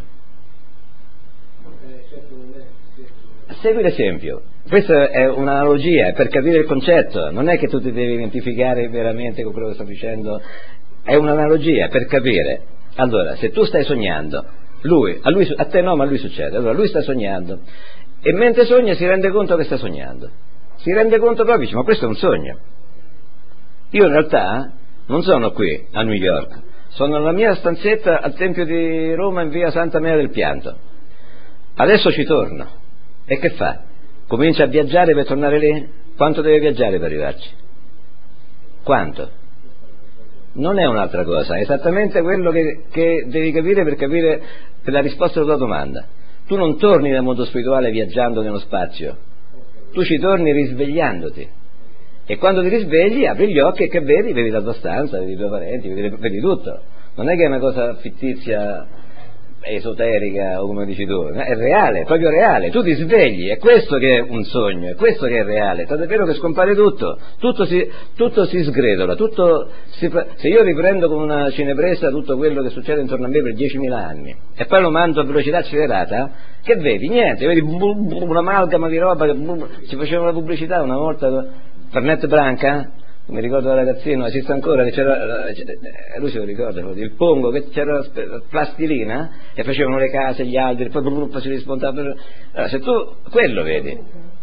Segui l'esempio, questa è un'analogia, è per capire il concetto, non è che tu ti devi identificare veramente con quello che sto dicendo, è un'analogia per capire. Allora, se tu stai sognando, lui, a, lui, a te no, ma a lui succede, allora lui sta sognando e mentre sogna si rende conto che sta sognando, si rende conto proprio, dice, ma questo è un sogno. Io in realtà non sono qui a New York, sono nella mia stanzetta al Tempio di Roma in via Santa Maria del Pianto, adesso ci torno. E che fa? Comincia a viaggiare per tornare lì? Quanto deve viaggiare per arrivarci? Quanto? Non è un'altra cosa, è esattamente quello che, che devi capire per capire per la risposta alla tua domanda. Tu non torni nel mondo spirituale viaggiando nello spazio, tu ci torni risvegliandoti. E quando ti risvegli apri gli occhi e che vedi? Vedi la tua stanza, vedi i tuoi parenti, vedi, vedi tutto. Non è che è una cosa fittizia, esoterica o come dici tu, è reale, è proprio reale, tu ti svegli, è questo che è un sogno, è questo che è reale, tanto è vero che scompare tutto, tutto si, tutto si sgretola, tutto si, se io riprendo con una cinepresa tutto quello che succede intorno a me per diecimila anni e poi lo mando a velocità accelerata, che vedi? Niente, vedi un'amalgama di roba, ci faceva la pubblicità una volta per Net Branca, mi ricordo da ragazzino, esiste ancora, che c'era, lui se lo ricorda, il pongo, che c'era la plastilina e facevano le case, gli alberi, poi blu, blu, si rispuntava. Allora, se tu quello vedi,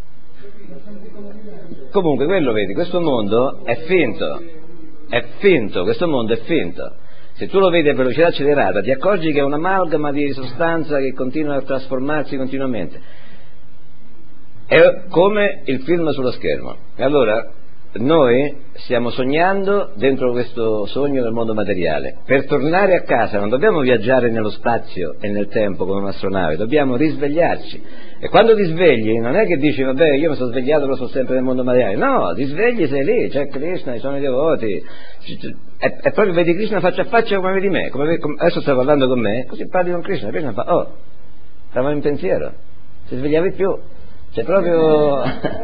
comunque quello vedi, questo mondo è finto, è finto, questo mondo è finto. Se tu lo vedi a velocità accelerata ti accorgi che è un'amalgama di sostanza che continua a trasformarsi continuamente. È come il film sullo schermo. E allora noi stiamo sognando dentro questo sogno del mondo materiale. Per tornare a casa non dobbiamo viaggiare nello spazio e nel tempo come un'astronave, dobbiamo risvegliarci. E quando ti svegli non è che dici vabbè io mi sono svegliato però sono sempre nel mondo materiale, no, ti svegli, sei lì, c'è Krishna, ci sono i devoti, e, e proprio vedi Krishna faccia a faccia come vedi me, come, come, adesso stai parlando con me, così parli con Krishna, Krishna fa oh, stavo in pensiero, ti svegliavi più. Cioè proprio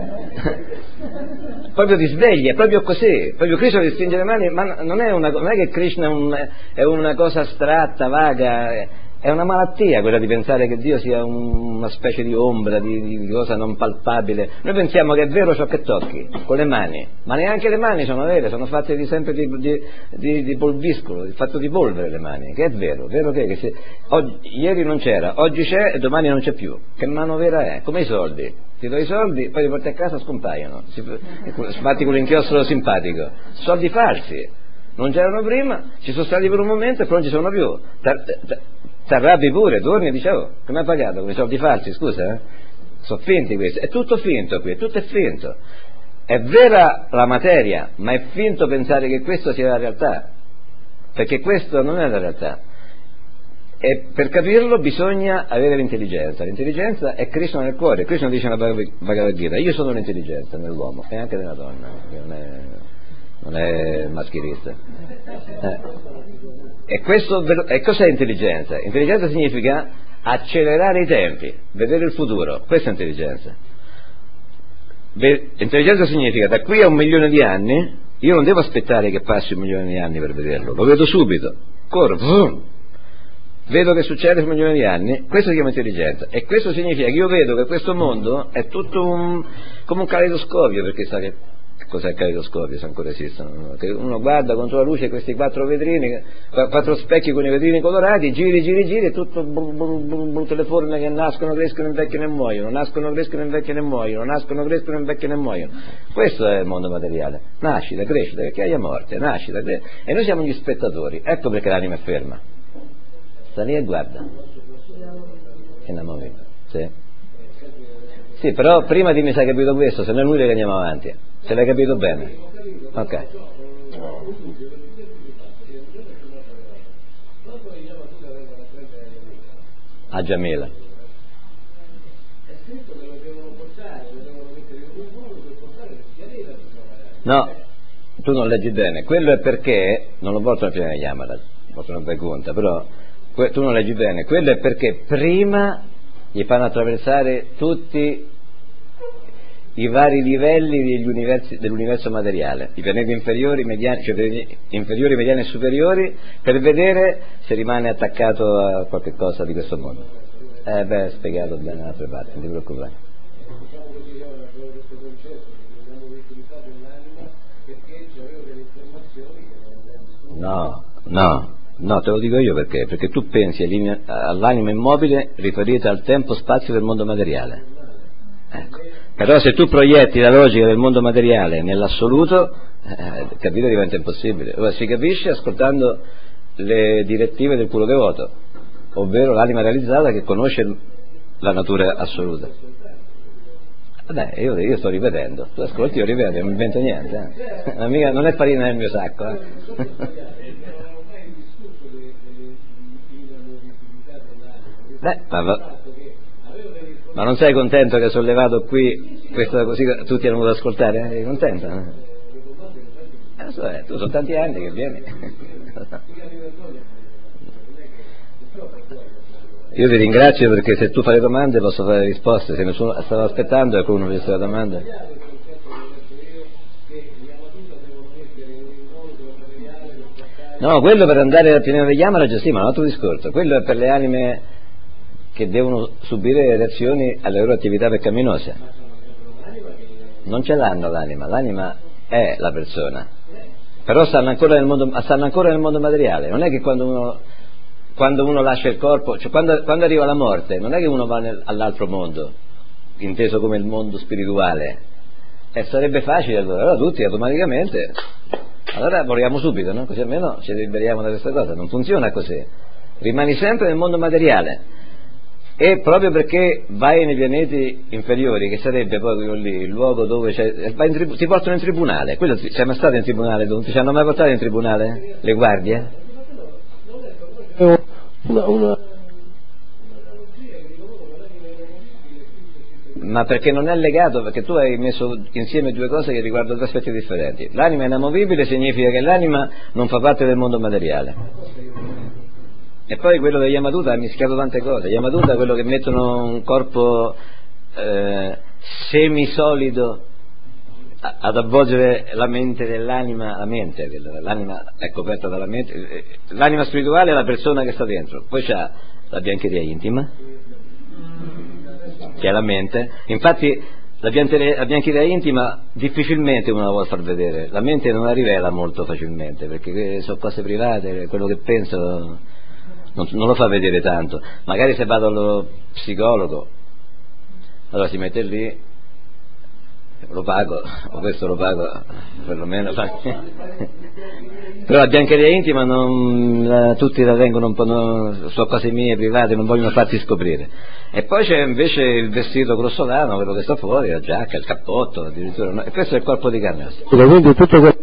proprio ti svegli, è proprio così, proprio Krishna ti stringe le mani, ma non è, una, non è che Krishna è, un, è una cosa astratta, vaga, è una malattia quella di pensare che Dio sia un, una specie di ombra, di, di cosa non palpabile. Noi pensiamo che è vero ciò che tocchi con le mani, ma neanche le mani sono vere, sono fatte di, sempre di, di, di, di polviscolo, fatto di polvere le mani, che è vero, vero che, che se, oggi, ieri non c'era, oggi c'è e domani non c'è più. Che mano vera è? Come i soldi, ti do i soldi, poi li porti a casa e scompaiono, si, fatti con l'inchiostro simpatico, soldi falsi, non c'erano prima, ci sono stati per un momento e poi non ci sono più. Ti arrabbi pure, torni e dici oh, come hai pagato con i soldi falsi, scusa eh? Sono finti questi, è tutto finto qui, tutto è finto, è vera la materia ma è finto pensare che questo sia la realtà, perché questo non è la realtà. E per capirlo bisogna avere l'intelligenza. L'intelligenza è Krishna nel cuore. Krishna dice nella Bhagavad Gita, io sono l'intelligenza nell'uomo e anche nella donna, non è, non è maschilista eh. E questo, e cos'è intelligenza? Intelligenza significa accelerare i tempi, vedere il futuro, questa è intelligenza. Intelligenza significa da qui a un milione di anni io non devo aspettare che passi un milione di anni per vederlo, lo vedo subito, corro, boom, vedo che succede per un milione di anni, questo si chiama intelligenza. E questo significa che io vedo che questo mondo è tutto un, come un caleidoscopio, perché sa che cos'è il caleidoscopio, se ancora esistono, che uno guarda contro la luce questi quattro vetrini, quattro specchi con i vetrini colorati, giri, giri, giri, e tutto blu, blu, blu, blu, le forme che nascono, crescono, invecchiano e muoiono, nascono, crescono, invecchiano e muoiono, nascono, crescono, invecchiano e muoiono. Questo è il mondo materiale, nascita, crescita, vecchiaia, morte, nascita, crescita, e noi siamo gli spettatori. Ecco perché l'anima è ferma, sta lì e guarda, è inamovibile. Sì. Sì, però prima dimmi se hai capito questo, se no è inutile che andiamo avanti. Se l'hai capito bene? Ok. A Jamila. No, tu non leggi bene. Quello è perché, non lo portano prima di Yamala, portano per conta, però tu non leggi bene. Quello è perché prima gli fanno attraversare tutti i vari livelli degli universi, dell'universo materiale, i pianeti inferiori, mediani, cioè inferiori, mediani e superiori, per vedere se rimane attaccato a qualche cosa di questo mondo. Eh beh, è spiegato bene da altre parti, non ti preoccupare. No, no. No, te lo dico io perché, perché tu pensi all'anima immobile riferita al tempo-spazio del mondo materiale. Ecco. Però se tu proietti la logica del mondo materiale nell'assoluto, eh, capire diventa impossibile. Ora si capisce ascoltando le direttive del puro devoto, ovvero l'anima realizzata che conosce la natura assoluta. Vabbè, io, io sto ripetendo, tu ascolti, io ripeto, non invento niente. Eh. Amica, non è farina nel mio sacco. Eh. Beh, ma, ma non sei contento che hai sollevato qui questo così tutti hanno voluto ascoltare? Sei contento? Eh, so, eh, tu sono tanti anni che vieni. Io ti ringrazio perché se tu fai le domande posso fare le risposte, se nessuno stava aspettando e qualcuno mi fa la domanda. No, quello per andare al pianeta degli Yamala già sì, ma è un altro discorso. Quello è per le anime che devono subire reazioni alle loro attività peccaminose. Non ce l'hanno l'anima, l'anima è la persona, però stanno ancora nel mondo, stanno ancora nel mondo materiale. Non è che quando uno, quando uno lascia il corpo, cioè quando, quando arriva la morte, non è che uno va nel, all'altro mondo, inteso come il mondo spirituale, e sarebbe facile allora, allora tutti automaticamente, allora moriamo subito, no? Così almeno ci liberiamo da questa cosa. Non funziona così, rimani sempre nel mondo materiale. E proprio perché vai nei pianeti inferiori, che sarebbe poi quello lì, il luogo dove c'è, vai in tribu, ti portano in tribunale. Quello, sei mai stato in tribunale? Non ti ci hanno mai portato in tribunale? Le guardie? Una, una... Ma perché non è legato, perché tu hai messo insieme due cose che riguardano due aspetti differenti. L'anima inamovibile significa che l'anima non fa parte del mondo materiale. E poi quello degli Yamaduta ha mischiato tante cose. Gli Yamaduta è quello che mettono un corpo eh, semisolido ad avvolgere la mente dell'anima, la mente, l'anima è coperta dalla mente, l'anima spirituale è la persona che sta dentro, poi c'ha la biancheria intima, che è la mente. Infatti la biancheria, la biancheria intima difficilmente uno la vuole far vedere, la mente non la rivela molto facilmente, perché sono cose private, quello che penso non, non lo fa vedere tanto. Magari se vado allo psicologo, allora si mette lì, lo pago, o questo lo pago perlomeno. Però la biancheria intima non, la, tutti la tengono un po', no, sono cose mie private, non vogliono farti scoprire. E poi c'è invece il vestito grossolano, quello che sta fuori, la giacca, il cappotto addirittura, no? E questo è il corpo di carne. Quindi tutto questo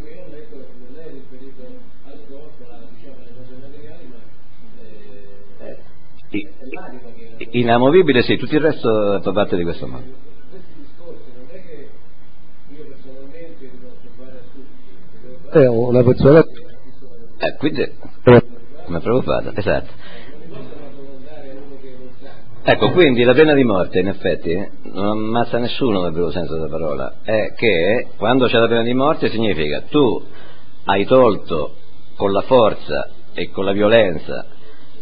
inamovibile, sì, tutto il resto fa parte di questo mondo. È una persona eh, quindi come Prabhupada, esatto. Ecco, quindi la pena di morte in effetti non ammazza nessuno nel vero senso della parola, è che quando c'è la pena di morte significa tu hai tolto con la forza e con la violenza,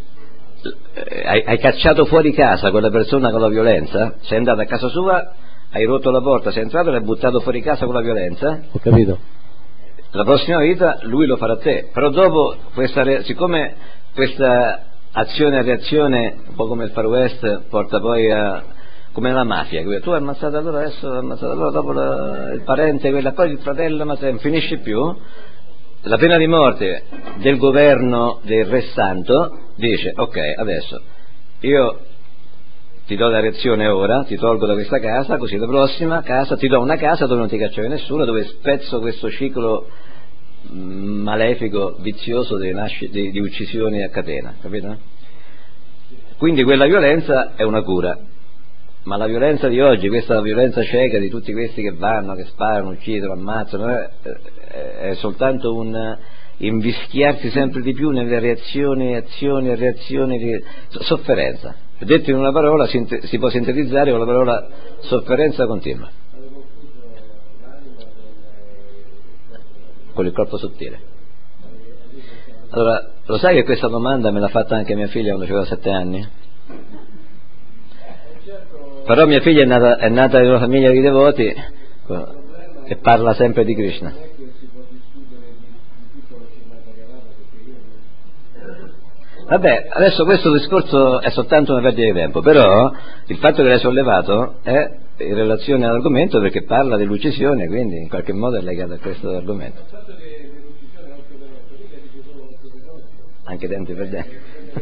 Hai, hai cacciato fuori casa quella persona con la violenza, sei andato a casa sua, hai rotto la porta, sei entrato e l'hai buttato fuori casa con la violenza. Ho capito. La prossima vita lui lo farà a te, però dopo questa, siccome questa azione e reazione, un po' come il Far West, porta poi a, come la mafia, tu hai ammazzato allora, adesso hai ammazzato allora, dopo la, il parente, quella, poi il fratello, ma se non finisce più, la pena di morte del governo del Re Santo dice, ok, adesso io ti do la reazione ora, ti tolgo da questa casa, così la prossima casa ti do una casa dove non ti caccia nessuno, dove spezzo questo ciclo malefico, vizioso di, nasc- di, di uccisioni a catena, capito? Quindi quella violenza è una cura, ma la violenza di oggi, questa violenza cieca di tutti questi che vanno, che sparano, uccidono, ammazzano, è, è soltanto un invischiarsi sempre di più nelle reazioni, azioni e reazioni di sofferenza. Detto in una parola si, si può sintetizzare con la parola sofferenza continua, con il corpo sottile. Allora, lo sai che questa domanda me l'ha fatta anche mia figlia quando aveva sette anni? Però mia figlia è nata, è nata in una famiglia di devoti e parla sempre di Krishna. Vabbè, adesso questo discorso è soltanto una perdita di tempo, però il fatto che l'hai sollevato è in relazione all'argomento perché parla dell'uccisione, quindi in qualche modo è legato a questo argomento. Anche denti per denti.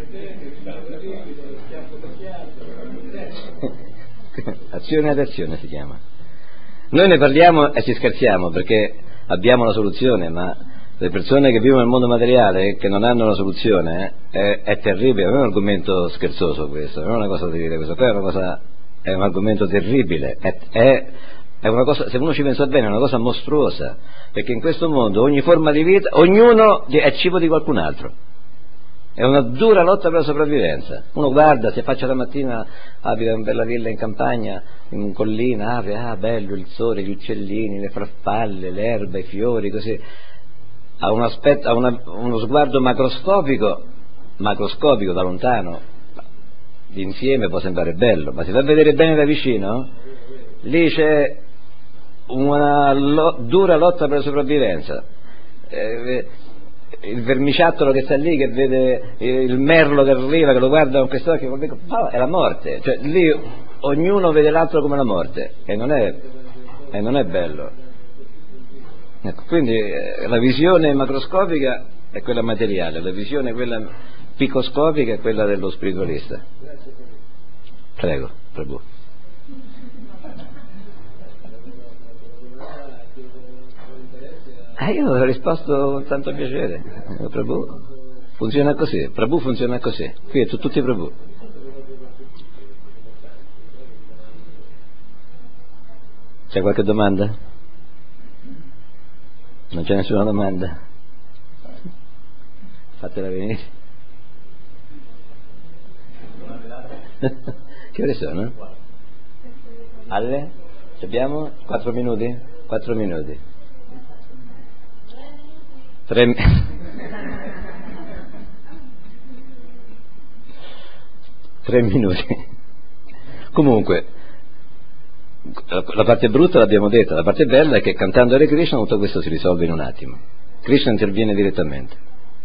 Azione ad azione si chiama. Noi ne parliamo e ci scherziamo perché abbiamo la soluzione, ma le persone che vivono nel mondo materiale che non hanno una soluzione è, è terribile, non è un argomento scherzoso questo, non è una cosa da dire questo, poi è una cosa, è un argomento terribile, è, è, è una cosa, se uno ci pensa bene, è una cosa mostruosa, perché in questo mondo ogni forma di vita, ognuno è cibo di qualcun altro. È una dura lotta per la sopravvivenza. Uno guarda, si affaccia la mattina, abita in bella villa in campagna, in collina, apre, ah bello il sole, gli uccellini, le farfalle, l'erba, i fiori, così. Ha, un aspetto, ha una, uno sguardo macroscopico, macroscopico da lontano, d'insieme può sembrare bello, ma si va a vedere bene da vicino, lì c'è una lo, dura lotta per la sopravvivenza. Eh, il vermiciattolo che sta lì, che vede il merlo che arriva, che lo guarda con quest'occhio, è la morte, cioè lì ognuno vede l'altro come la morte e non è, e non è bello. Ecco, quindi eh, la visione macroscopica è quella materiale, la visione quella picoscopica è quella dello spiritualista. Prego, Prabhu. Eh, io ho risposto con tanto piacere. Prabhu funziona così, Prabhu funziona così. Qui è tu, tutti Prabhu. C'è qualche domanda? Non c'è nessuna domanda? Fatela venire. Che ore sono? Alle? Ci abbiamo? Quattro minuti? Quattro minuti. Tre, tre minuti. Comunque, la parte brutta l'abbiamo detta, la parte bella è che cantando Hare Krishna tutto questo si risolve in un attimo. Krishna interviene direttamente.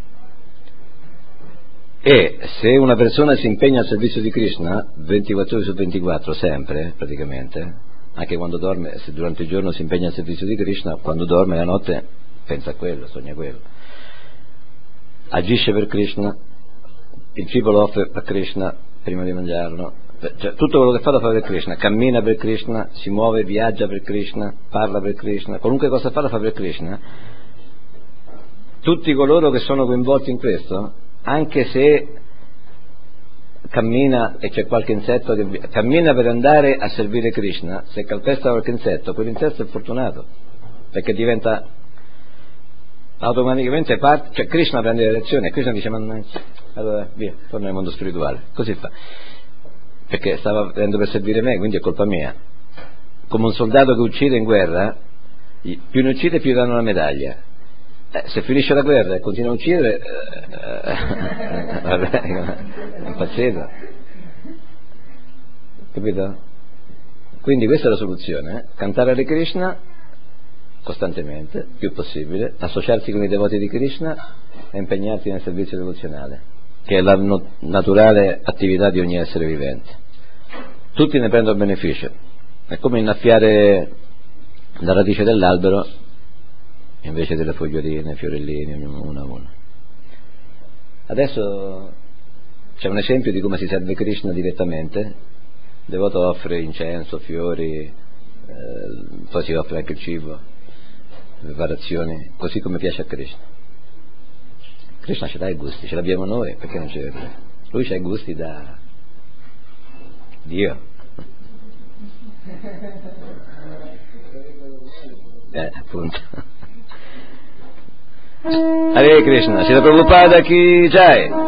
E se una persona si impegna al servizio di Krishna ventiquattro ore su ventiquattro, sempre praticamente, anche quando dorme, se durante il giorno si impegna al servizio di Krishna, quando dorme la notte pensa a quello, sogna quello, agisce per Krishna, il cibo lo offre a Krishna prima di mangiarlo, cioè, tutto quello che fa lo fa per Krishna, cammina per Krishna, si muove, viaggia per Krishna, parla per Krishna, qualunque cosa fa la fa per Krishna. Tutti coloro che sono coinvolti in questo, anche se cammina e c'è qualche insetto che cammina per andare a servire Krishna, se calpesta qualche insetto, quell'insetto è fortunato, perché diventa automaticamente parte, cioè Krishna prende le lezioni e Krishna dice ma allora via, torna nel mondo spirituale, così fa, perché stava venendo per servire me, quindi è colpa mia. Come un soldato che uccide in guerra, più ne uccide più danno la medaglia. Eh, se finisce la guerra e continua a uccidere, eh, eh, vabbè, è impazzito, capito? Quindi questa è la soluzione, eh? Cantare Hare Krishna costantemente, più possibile, associarsi con i devoti di Krishna e impegnarsi nel servizio devozionale, che è la no- naturale attività di ogni essere vivente. Tutti ne prendono beneficio, è come innaffiare la radice dell'albero invece delle foglioline, fiorellini, uno a uno. Adesso c'è un esempio di come si serve Krishna direttamente. Il devoto offre incenso, fiori, eh, poi si offre anche il cibo, preparazioni, così come piace a Krishna. Krishna ce l'ha i gusti, ce l'abbiamo noi, perché non ce li ha? Lui c'ha i gusti da Dio. Eh, appunto. Hare Krishna, Srila Prabhupada ki jai.